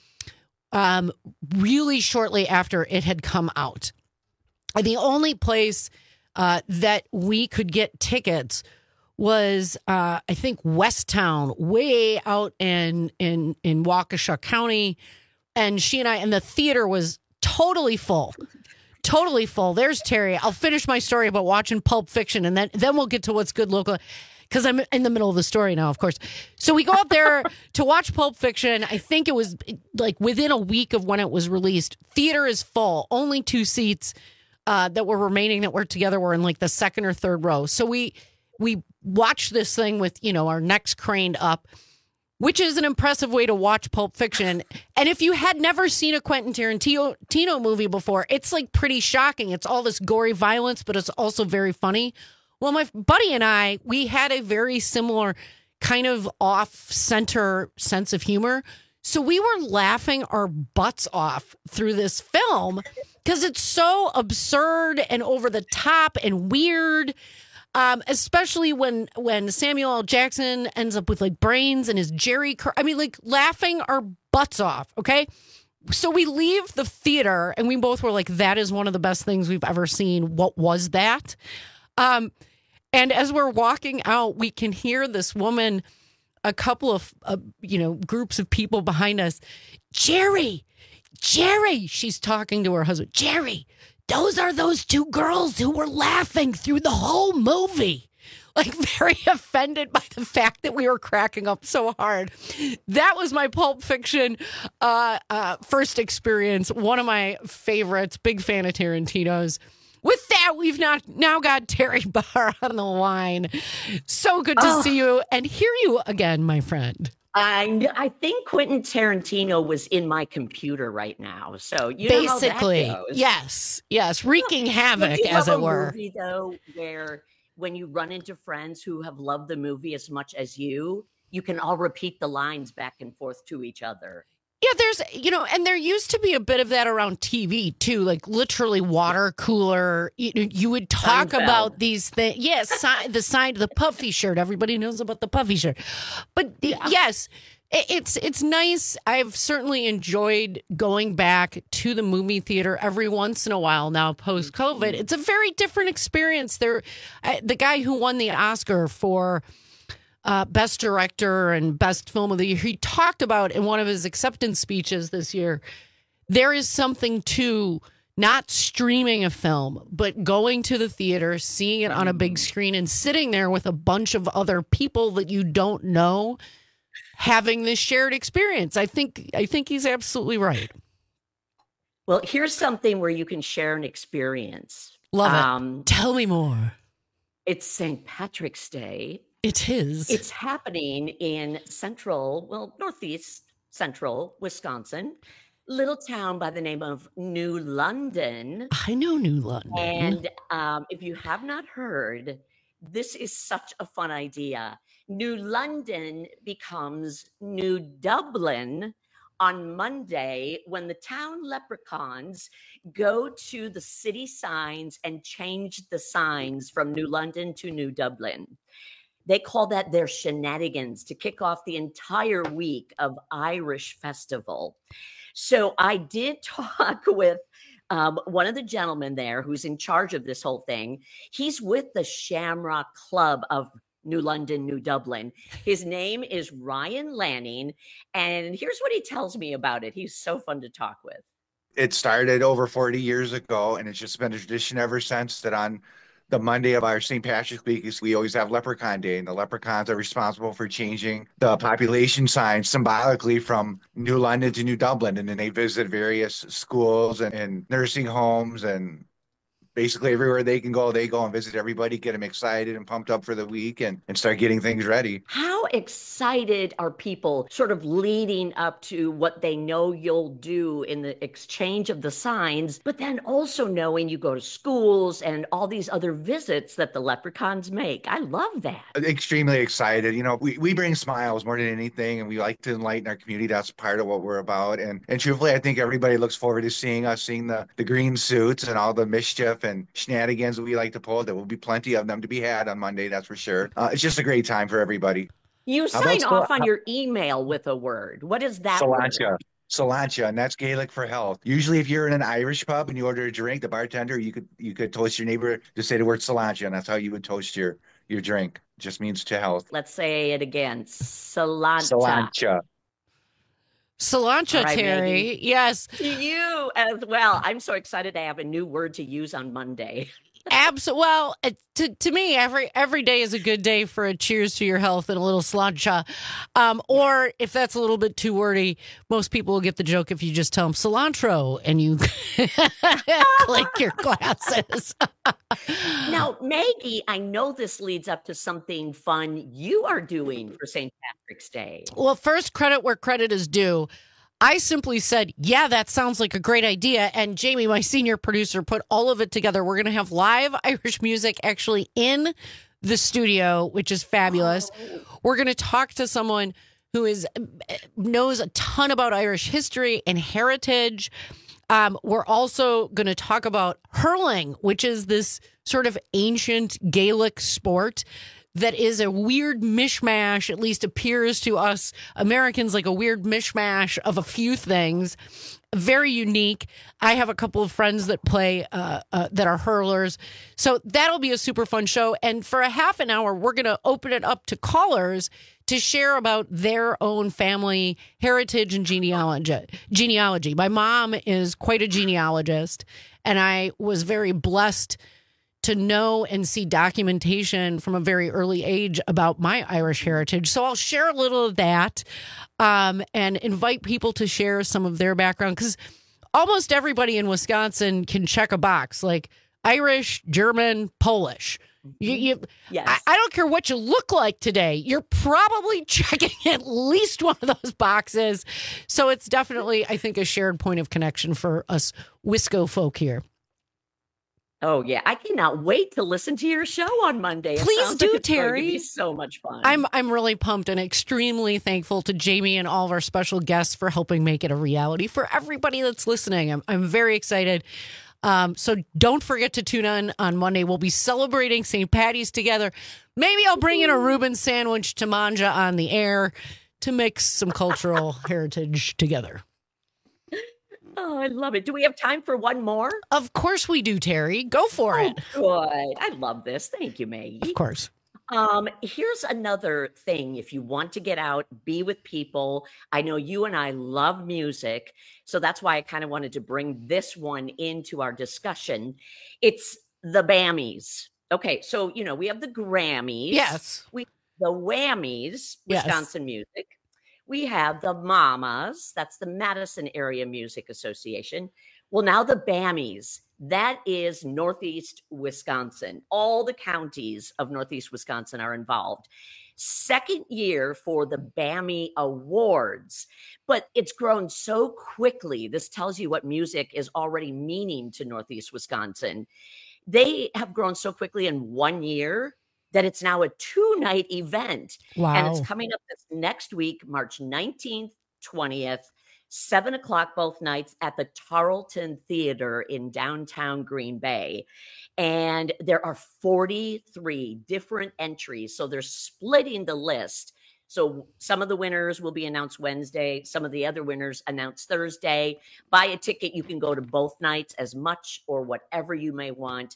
really shortly after it had come out. And the only place that we could get tickets was, I think, Westtown, way out in Waukesha County. And she and I, and the theater was totally full. Totally full. There's Terry. I'll finish my story about watching Pulp Fiction, and then we'll get to what's good local, because I'm in the middle of the story now, of course. So we go out there to watch Pulp Fiction. I think it was like within a week of when it was released. Theater is full. Only 2 seats that were remaining that were together were in like the second or third row. So we watched this thing with, our necks craned up, which is an impressive way to watch Pulp Fiction. And if you had never seen a Quentin Tarantino movie before, it's like pretty shocking. It's all this gory violence, but it's also very funny. Well, my buddy and I, we had a very similar kind of off-center sense of humor. So we were laughing our butts off through this film because it's so absurd and over the top and weird. Especially when Samuel L. Jackson ends up with like brains and his Jerry laughing our butts off. Okay. So we leave the theater and we both were like, that is one of the best things we've ever seen. What was that? And as we're walking out, we can hear this woman, a couple of, groups of people behind us. Jerry, she's talking to her husband. Jerry, those are those 2 girls who were laughing through the whole movie. Like, very offended by the fact that we were cracking up so hard. That was my Pulp Fiction first experience. One of my favorites. Big fan of Tarantino's. With that, we've now got Terry Barr on the line. So good to see you and hear you again, my friend. I think Quentin Tarantino was in my computer right now, so basically, know how that goes. yes, wreaking havoc, as it were. Movie, though, where when you run into friends who have loved the movie as much as you can all repeat the lines back and forth to each other. Yeah, there's, and there used to be a bit of that around TV too, like literally water cooler. You would talk Seinfeld. about these things. Yes, the sign, the puffy shirt. Everybody knows about the puffy shirt. But yes, it's nice. I've certainly enjoyed going back to the movie theater every once in a while now, post-COVID. It's a very different experience. The guy who won the Oscar for Best Director and Best Film of the Year, he talked about in one of his acceptance speeches this year, there is something to not streaming a film, but going to the theater, seeing it on a big screen and sitting there with a bunch of other people that you don't know, having this shared experience. I think he's absolutely right. Well, here's something where you can share an experience. Love it. Tell me more. It's St. Patrick's Day. It is. It's happening in northeast central Wisconsin, little town by the name of New London. I know New London. And if you have not heard, this is such a fun idea. New London becomes New Dublin on Monday when the town leprechauns go to the city signs and change the signs from New London to New Dublin. They call that their shenanigans to kick off the entire week of Irish Festival. So I did talk with one of the gentlemen there who's in charge of this whole thing. He's with the Shamrock Club of New London, New Dublin. His name is Ryan Lanning, and here's what he tells me about it. He's so fun to talk with. It started over 40 years ago, and it's just been a tradition ever since that on the Monday of our St. Patrick's Week, we always have Leprechaun Day, and the leprechauns are responsible for changing the population signs symbolically from New London to New Dublin, and then they visit various schools and nursing homes, and basically everywhere they can go, they go and visit everybody, get them excited and pumped up for the week and start getting things ready. How excited are people sort of leading up to what they know you'll do in the exchange of the signs, but then also knowing you go to schools and all these other visits that the leprechauns make? I love that. Extremely excited. We bring smiles more than anything, and we like to enlighten our community. That's part of what we're about. And truthfully, I think everybody looks forward to seeing us, seeing the green suits and all the mischief and shenanigans that we like to pull. There will be plenty of them to be had on Monday, that's for sure. It's just a great time for everybody. You sign off on your email with a word. What is that word? Cilantro, and that's Gaelic for health. Usually if you're in an Irish pub and you order a drink, the bartender, you could toast your neighbor to say the word cilantro, and that's how you would toast your drink. It just means to health. Let's say it again. Cilantro. Cilantro, right, Terry. Maggie. Yes. To you as well. I'm so excited to have a new word to use on Monday. Absolutely. Well, to me, every day is a good day for a cheers to your health and a little cilantro. Or if that's a little bit too wordy, most people will get the joke if you just tell them cilantro and you click your glasses. Now, Maggie, I know this leads up to something fun you are doing for St. Patrick's Day. Well, first, credit where credit is due. I simply said, yeah, that sounds like a great idea. And Jamie, my senior producer, put all of it together. We're going to have live Irish music actually in the studio, which is fabulous. We're going to talk to someone who knows a ton about Irish history and heritage. We're also going to talk about hurling, which is this sort of ancient Gaelic sport that is a weird mishmash, at least appears to us Americans like a weird mishmash of a few things. Very unique. I have a couple of friends that play, that are hurlers. So that'll be a super fun show. And for a half an hour, we're going to open it up to callers to share about their own family heritage and genealogy. My mom is quite a genealogist, and I was very blessed to know and see documentation from a very early age about my Irish heritage. So I'll share a little of that and invite people to share some of their background, because almost everybody in Wisconsin can check a box, like Irish, German, Polish. Yes. I don't care what you look like today. You're probably checking at least one of those boxes. So it's definitely, I think, a shared point of connection for us Wisco folk here. Oh yeah, I cannot wait to listen to your show on Monday. Please do, Terry. It's going to be so much fun. I'm really pumped and extremely thankful to Jamie and all of our special guests for helping make it a reality for everybody that's listening. I'm very excited. So don't forget to tune in on Monday. We'll be celebrating St. Patty's together. Maybe I'll bring in a Reuben sandwich to Manja on the air to mix some cultural heritage together. Oh, I love it. Do we have time for one more? Of course we do, Terry. Go for it. Good. I love this. Thank you, Maggie. Of course. Here's another thing. If you want to get out, be with people. I know you and I love music, so that's why I kind of wanted to bring this one into our discussion. It's the Bammies. Okay, so we have the Grammys. Yes. We the Whammies, Yes. Wisconsin music. We have the Mamas. That's the Madison Area Music Association. Well, now the Bammies. That is Northeast Wisconsin. All the counties of Northeast Wisconsin are involved. Second year for the BAMI Awards, but it's grown so quickly. This tells you what music is already meaning to Northeast Wisconsin. They have grown so quickly in 1 year that it's now a 2-night event. Wow. And it's coming up this next week, March 19th, 20th, 7 o'clock both nights at the Tarleton Theater in downtown Green Bay. And there are 43 different entries. So they're splitting the list. So some of the winners will be announced Wednesday. Some of the other winners announced Thursday. Buy a ticket. You can go to both nights as much or whatever you may want.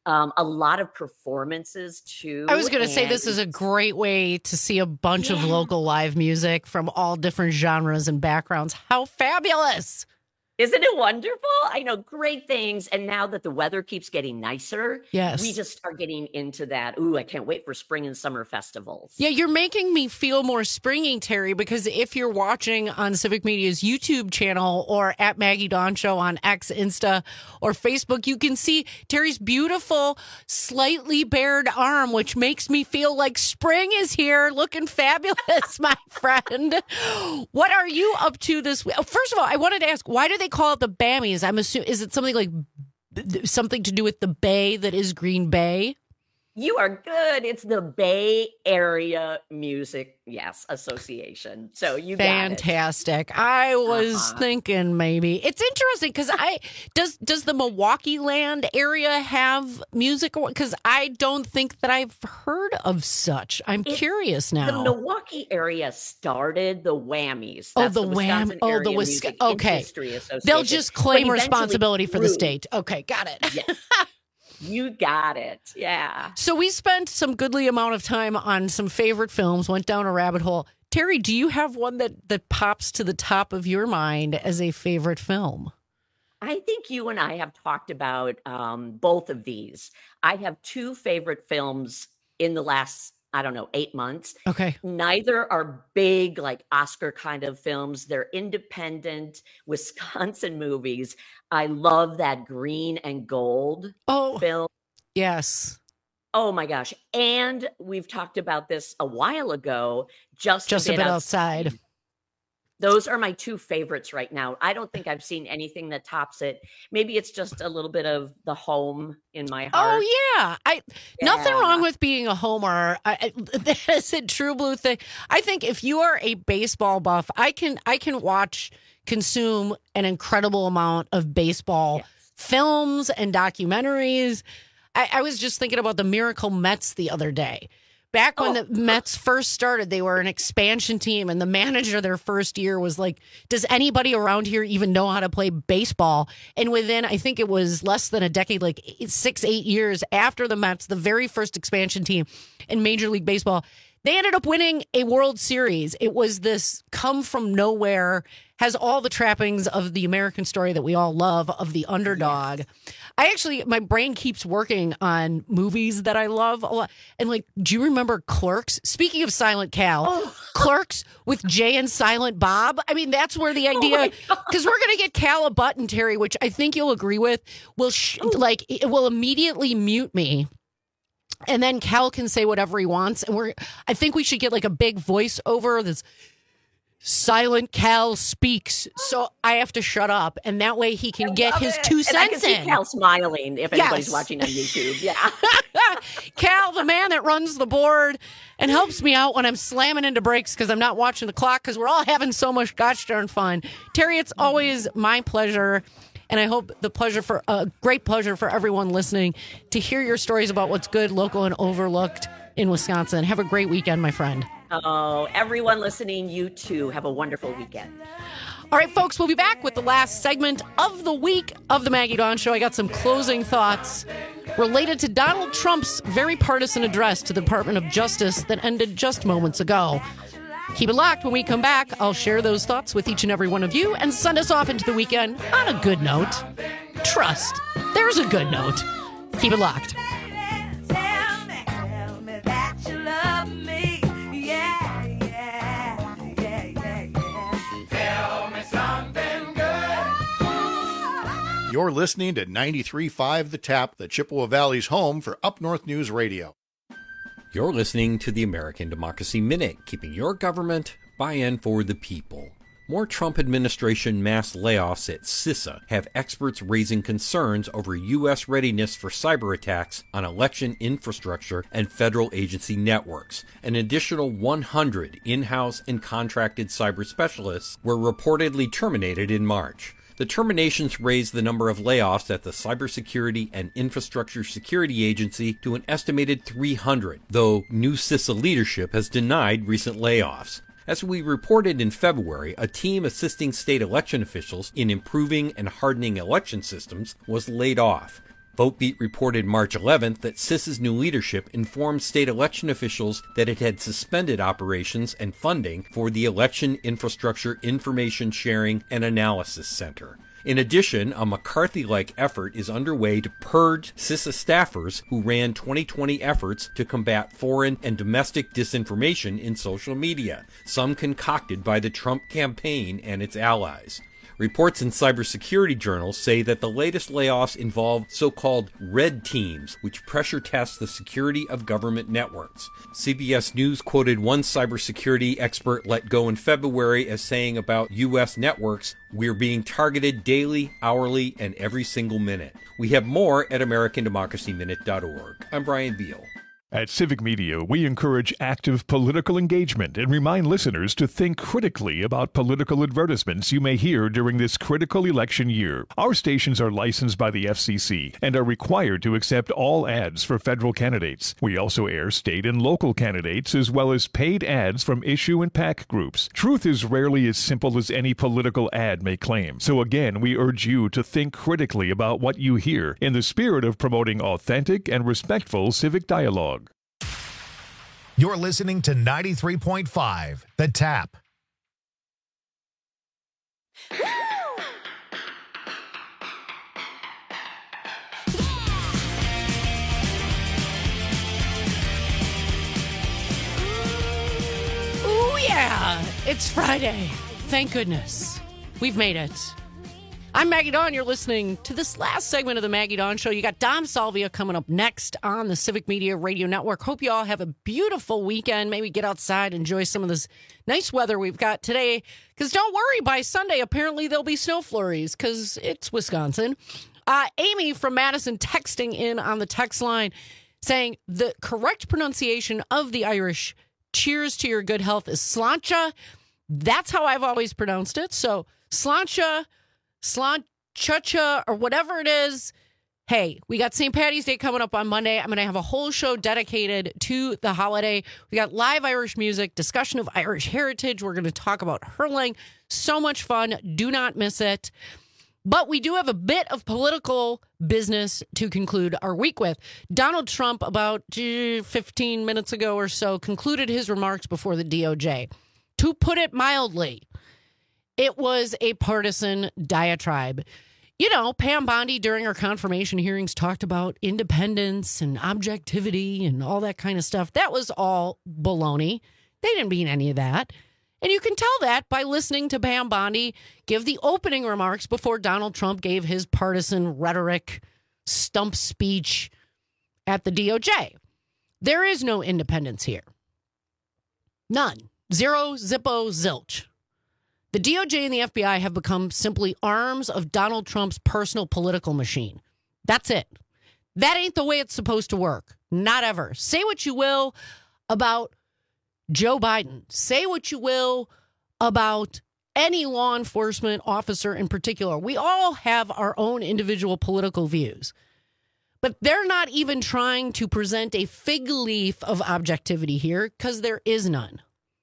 A lot of performances too. I was going to say this is a great way to see a bunch of local live music from all different genres and backgrounds. How fabulous! Isn't it wonderful? I know, great things. And now that the weather keeps getting nicer, Yes. we just start getting into that. Ooh, I can't wait for spring and summer festivals. Yeah, you're making me feel more springy, Terry, because if you're watching on Civic Media's YouTube channel or at Maggie Dawn Show on X, Insta, or Facebook, you can see Terry's beautiful, slightly bared arm, which makes me feel like spring is here, looking fabulous, my friend. What are you up to this week? First of all, I wanted to ask, why do they call it the Bammies? I'm assuming, is it something like something to do with the bay that is Green Bay? You are good. It's the Bay Area Music, Association. So you got it. Fantastic. I was thinking maybe it's interesting because does the Milwaukee land area have music? Because I don't think that I've heard of such. I'm curious now. The Milwaukee area started the Whammies. Oh, That's the Wisconsin Wham! Oh, Area the Music Wisconsin. Okay, Industry Association. they'll just But claim eventually responsibility for the grew. state. Okay, got it. Yes. You got it. Yeah. So we spent some goodly amount of time on some favorite films, went down a rabbit hole. Terry, do you have one that pops to the top of your mind as a favorite film? I think you and I have talked about both of these. I have two favorite films in the last, 8 months. Okay. Neither are big, like Oscar kind of films. They're independent Wisconsin movies. I love that Green and Gold film. Yes. Oh my gosh. And we've talked about this a while ago. Just a bit outside. Those are my two favorites right now. I don't think I've seen anything that tops it. Maybe it's just a little bit of the home in my heart. Oh yeah, nothing wrong with being a homer. That's a true blue thing. I think if you are a baseball buff, I can consume an incredible amount of baseball films and documentaries. I was just thinking about the Miracle Mets the other day. Back when the Mets first started, they were an expansion team, and the manager their first year was like, does anybody around here even know how to play baseball? And within, I think it was less than a decade, like 6-8 years after the Mets, the very first expansion team in Major League Baseball, they ended up winning a World Series. It was this come from nowhere, has all the trappings of the American story that we all love, of the underdog. Yes. My brain keeps working on movies that I love a lot. And do you remember Clerks? Speaking of Silent Cal, Clerks with Jay and Silent Bob. I mean, that's where the idea, because we're going to get Cal a button, Terry, which I think you'll agree with, it will immediately mute me. And then Cal can say whatever he wants. And I think we should get a big voiceover that's, Silent Cal speaks, so I have to shut up, and that way he can get his 2 And cents I can see in. Cal smiling if anybody's Yes. watching on YouTube. Yeah. Cal, the man that runs the board and helps me out when I'm slamming into breaks because I'm not watching the clock because we're all having so much gosh darn fun. Terry, it's always my pleasure, and I hope great pleasure for everyone listening to hear your stories about what's good, local, and overlooked in Wisconsin. Have a great weekend, my friend. Oh, everyone listening, you too. Have a wonderful weekend. All right, folks, we'll be back with the last segment of the week of the Maggie Dawn Show. I got some closing thoughts related to Donald Trump's very partisan address to the Department of Justice that ended just moments ago. Keep it locked. When we come back, I'll share those thoughts with each and every one of you and send us off into the weekend on a good note. Trust, there's a good note. Keep it locked. You're listening to 93.5 The Tap, the Chippewa Valley's home for Up North News Radio. You're listening to the American Democracy Minute, keeping your government by and for the people. More Trump administration mass layoffs at CISA have experts raising concerns over U.S. readiness for cyber attacks on election infrastructure and federal agency networks. An additional 100 in-house and contracted cyber specialists were reportedly terminated in March. The terminations raised the number of layoffs at the Cybersecurity and Infrastructure Security Agency to an estimated 300, though new CISA leadership has denied recent layoffs. As we reported in February, a team assisting state election officials in improving and hardening election systems was laid off. VoteBeat reported March 11th that CISA's new leadership informed state election officials that it had suspended operations and funding for the Election Infrastructure Information Sharing and Analysis Center. In addition, a McCarthy-like effort is underway to purge CISA staffers who ran 2020 efforts to combat foreign and domestic disinformation in social media, some concocted by the Trump campaign and its allies. Reports in cybersecurity journals say that the latest layoffs involve so-called red teams, which pressure test the security of government networks. CBS News quoted one cybersecurity expert let go in February as saying about U.S. networks, "We're being targeted daily, hourly, and every single minute." We have more at AmericanDemocracyMinute.org. I'm Brian Beal. At Civic Media, we encourage active political engagement and remind listeners to think critically about political advertisements you may hear during this critical election year. Our stations are licensed by the FCC and are required to accept all ads for federal candidates. We also air state and local candidates as well as paid ads from issue and PAC groups. Truth is rarely as simple as any political ad may claim. So again, we urge you to think critically about what you hear in the spirit of promoting authentic and respectful civic dialogue. You're listening to 93.5 The Tap. Ooh, yeah. It's Friday. Thank goodness. We've made it. I'm Maggie Dawn. You're listening to this last segment of the Maggie Dawn Show. You got Dom Salvia coming up next on the Civic Media Radio Network. Hope you all have a beautiful weekend. Maybe get outside, enjoy some of this nice weather we've got today. Because don't worry, by Sunday, apparently there'll be snow flurries because it's Wisconsin. Amy from Madison texting in on the text line saying the correct pronunciation of the Irish cheers to your good health is sláinte. That's how I've always pronounced it. So sláinte, sláinte, or whatever it is. Hey, we got St. Paddy's Day coming up on Monday. I'm going to have a whole show dedicated to the holiday. We got live Irish music, discussion of Irish heritage. We're going to talk about hurling. So much fun. Do not miss it. But we do have a bit of political business to conclude our week with. Donald Trump, about 15 minutes ago or so, concluded his remarks before the DOJ. To put it mildly, it was a partisan diatribe. You know, Pam Bondi during her confirmation hearings talked about independence and objectivity and all that kind of stuff. That was all baloney. They didn't mean any of that. And you can tell that by listening to Pam Bondi give the opening remarks before Donald Trump gave his partisan rhetoric stump speech at the DOJ. There is no independence here. None. Zero, zippo, zilch. The DOJ and the FBI have become simply arms of Donald Trump's personal political machine. That's it. That ain't the way it's supposed to work. Not ever. Say what you will about Joe Biden. Say what you will about any law enforcement officer in particular. We all have our own individual political views. But they're not even trying to present a fig leaf of objectivity here because there is none.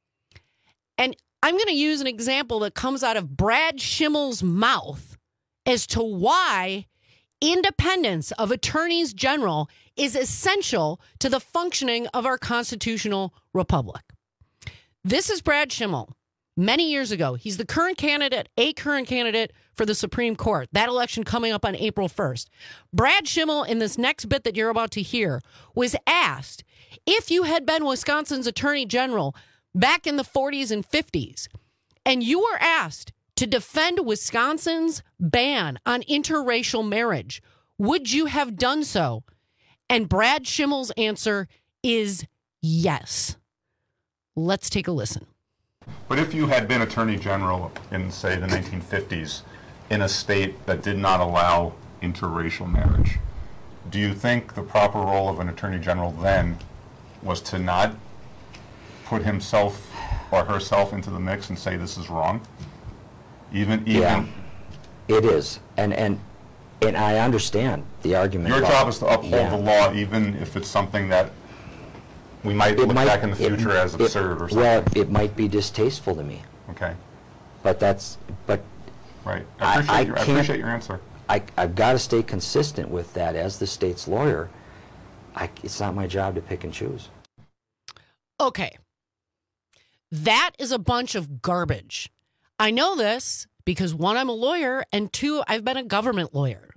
And I'm going to use an example that comes out of Brad Schimmel's mouth as to why independence of attorneys general is essential to the functioning of our constitutional republic. This is Brad Schimmel. Many years ago, he's a current candidate for the Supreme Court. That election coming up on April 1st. Brad Schimmel, in this next bit that you're about to hear, was asked if you had been Wisconsin's attorney general back in the 40s and 50s, and you were asked to defend Wisconsin's ban on interracial marriage, would you have done so? And Brad Schimmel's answer is yes. Let's take a listen. But if you had been Attorney General in, say, the 1950s in a state that did not allow interracial marriage, do you think the proper role of an Attorney General then was to not put himself or herself into the mix and say this is wrong? Yeah, it is. And I understand the argument. Your job is to uphold the law, even if it's something that we might look back in the future as absurd or something. Well, it might be distasteful to me. Okay. But right. I appreciate your answer. I've got to stay consistent with that as the state's lawyer. It's not my job to pick and choose. Okay. That is a bunch of garbage. I know this because, one, I'm a lawyer, and two, I've been a government lawyer.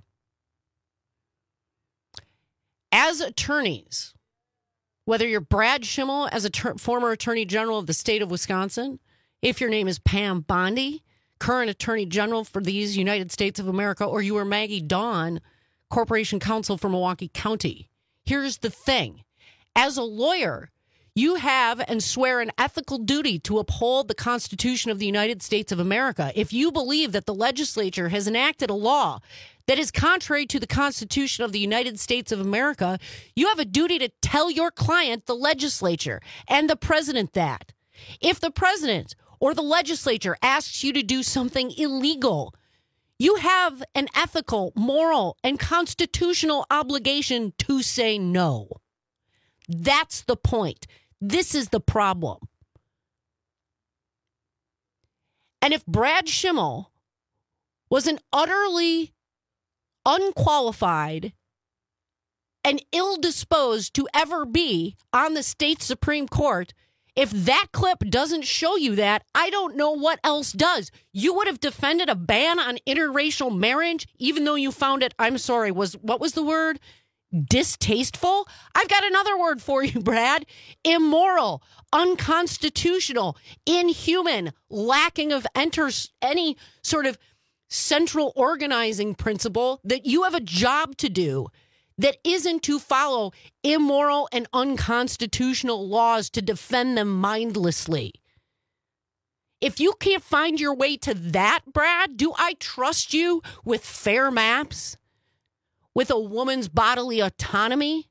As attorneys, whether you're Brad Schimmel as a former Attorney General of the state of Wisconsin, if your name is Pam Bondi, current Attorney General for these United States of America, or you are Maggie Dawn, Corporation Counsel for Milwaukee County, here's the thing. As a lawyer, you have and swear an ethical duty to uphold the Constitution of the United States of America. If you believe that the legislature has enacted a law that is contrary to the Constitution of the United States of America, you have a duty to tell your client, the legislature, and the president that. If the president or the legislature asks you to do something illegal, you have an ethical, moral, and constitutional obligation to say no. That's the point. This is the problem. And if Brad Schimmel was an utterly unqualified and ill-disposed to ever be on the state Supreme Court, if that clip doesn't show you that, I don't know what else does. You would have defended a ban on interracial marriage, even though you found it, I'm sorry, what was the word? Distasteful? I've got another word for you, Brad. Immoral, unconstitutional, inhuman, lacking of any sort of central organizing principle that you have a job to do that isn't to follow immoral and unconstitutional laws to defend them mindlessly. If you can't find your way to that, Brad, do I trust you with fair maps? With a woman's bodily autonomy?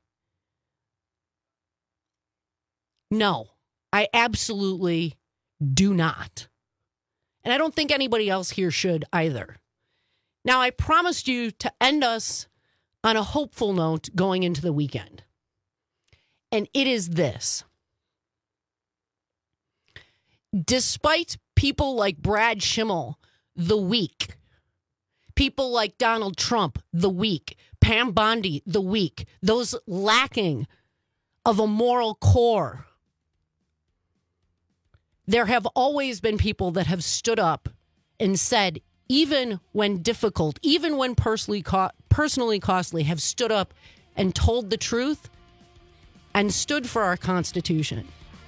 No, I absolutely do not. And I don't think anybody else here should either. Now, I promised you to end us on a hopeful note going into the weekend. And it is this. Despite people like Brad Schimmel, the weak, people like Donald Trump, the weak, Pam Bondi, the weak, those lacking of a moral core, there have always been people that have stood up and said, even when difficult, even when personally costly, have stood up and told the truth and stood for our Constitution.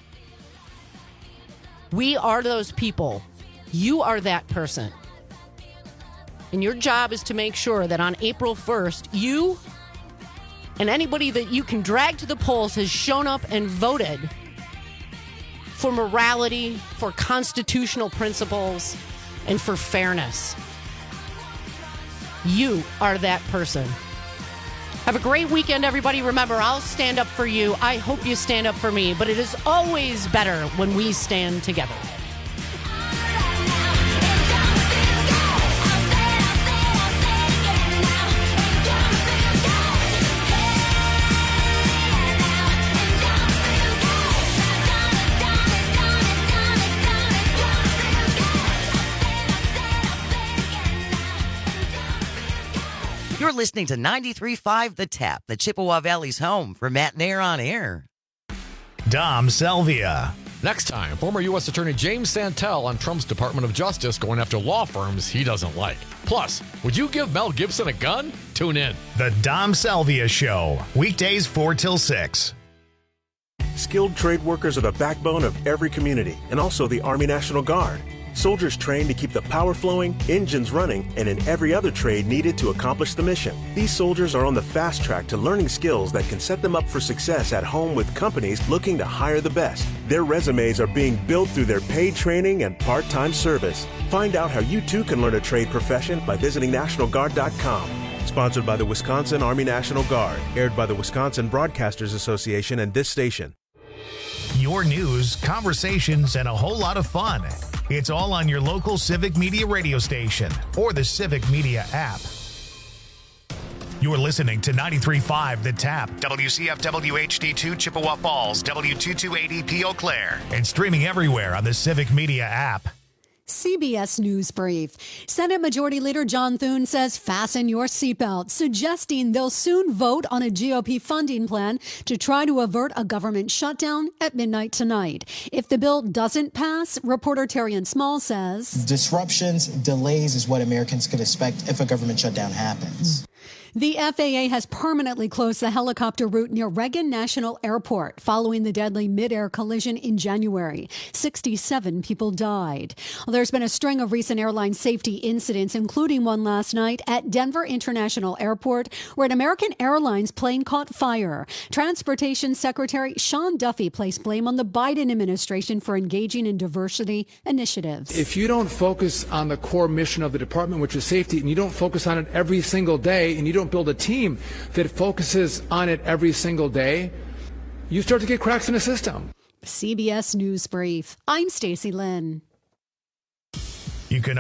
We are those people. You are that person. And your job is to make sure that on April 1st, you and anybody that you can drag to the polls has shown up and voted for morality, for constitutional principles, and for fairness. You are that person. Have a great weekend, everybody. Remember, I'll stand up for you. I hope you stand up for me, but it is always better when we stand together. You're listening to 93.5 The Tap, the Chippewa Valley's home for Matt and Air on Air. Dom Salvia. Next time, former U.S. Attorney James Santel on Trump's Department of Justice going after law firms he doesn't like. Plus, would you give Mel Gibson a gun? Tune in. The Dom Salvia Show, weekdays 4 till 6. Skilled trade workers are the backbone of every community, and also the Army National Guard. Soldiers trained to keep the power flowing, engines running, and in every other trade needed to accomplish the mission. These soldiers are on the fast track to learning skills that can set them up for success at home with companies looking to hire the best. Their resumes are being built through their paid training and part-time service. Find out how you too can learn a trade profession by visiting NationalGuard.com. Sponsored by the Wisconsin Army National Guard. Aired by the Wisconsin Broadcasters Association and this station. Your news, conversations, and a whole lot of fun. It's all on your local Civic Media radio station or the Civic Media app. You're listening to 93.5 The Tap, WCFW HD2 Chippewa Falls, W228EP Eau Claire, and streaming everywhere on the Civic Media app. CBS News Brief. Senate Majority Leader John Thune says fasten your seatbelt, suggesting they'll soon vote on a GOP funding plan to try to avert a government shutdown at midnight tonight. If the bill doesn't pass, reporter Terrian Small says, disruptions, delays is what Americans could expect if a government shutdown happens. The FAA has permanently closed the helicopter route near Reagan National Airport following the deadly mid-air collision in January. 67 people died. Well, there's been a string of recent airline safety incidents, including one last night at Denver International Airport, where an American Airlines plane caught fire. Transportation Secretary Sean Duffy placed blame on the Biden administration for engaging in diversity initiatives. If you don't focus on the core mission of the department, which is safety, and you don't focus on it every single day, and you don't build a team that focuses on it every single day, you start to get cracks in the system. CBS News Brief. I'm Stacey Lynn. You can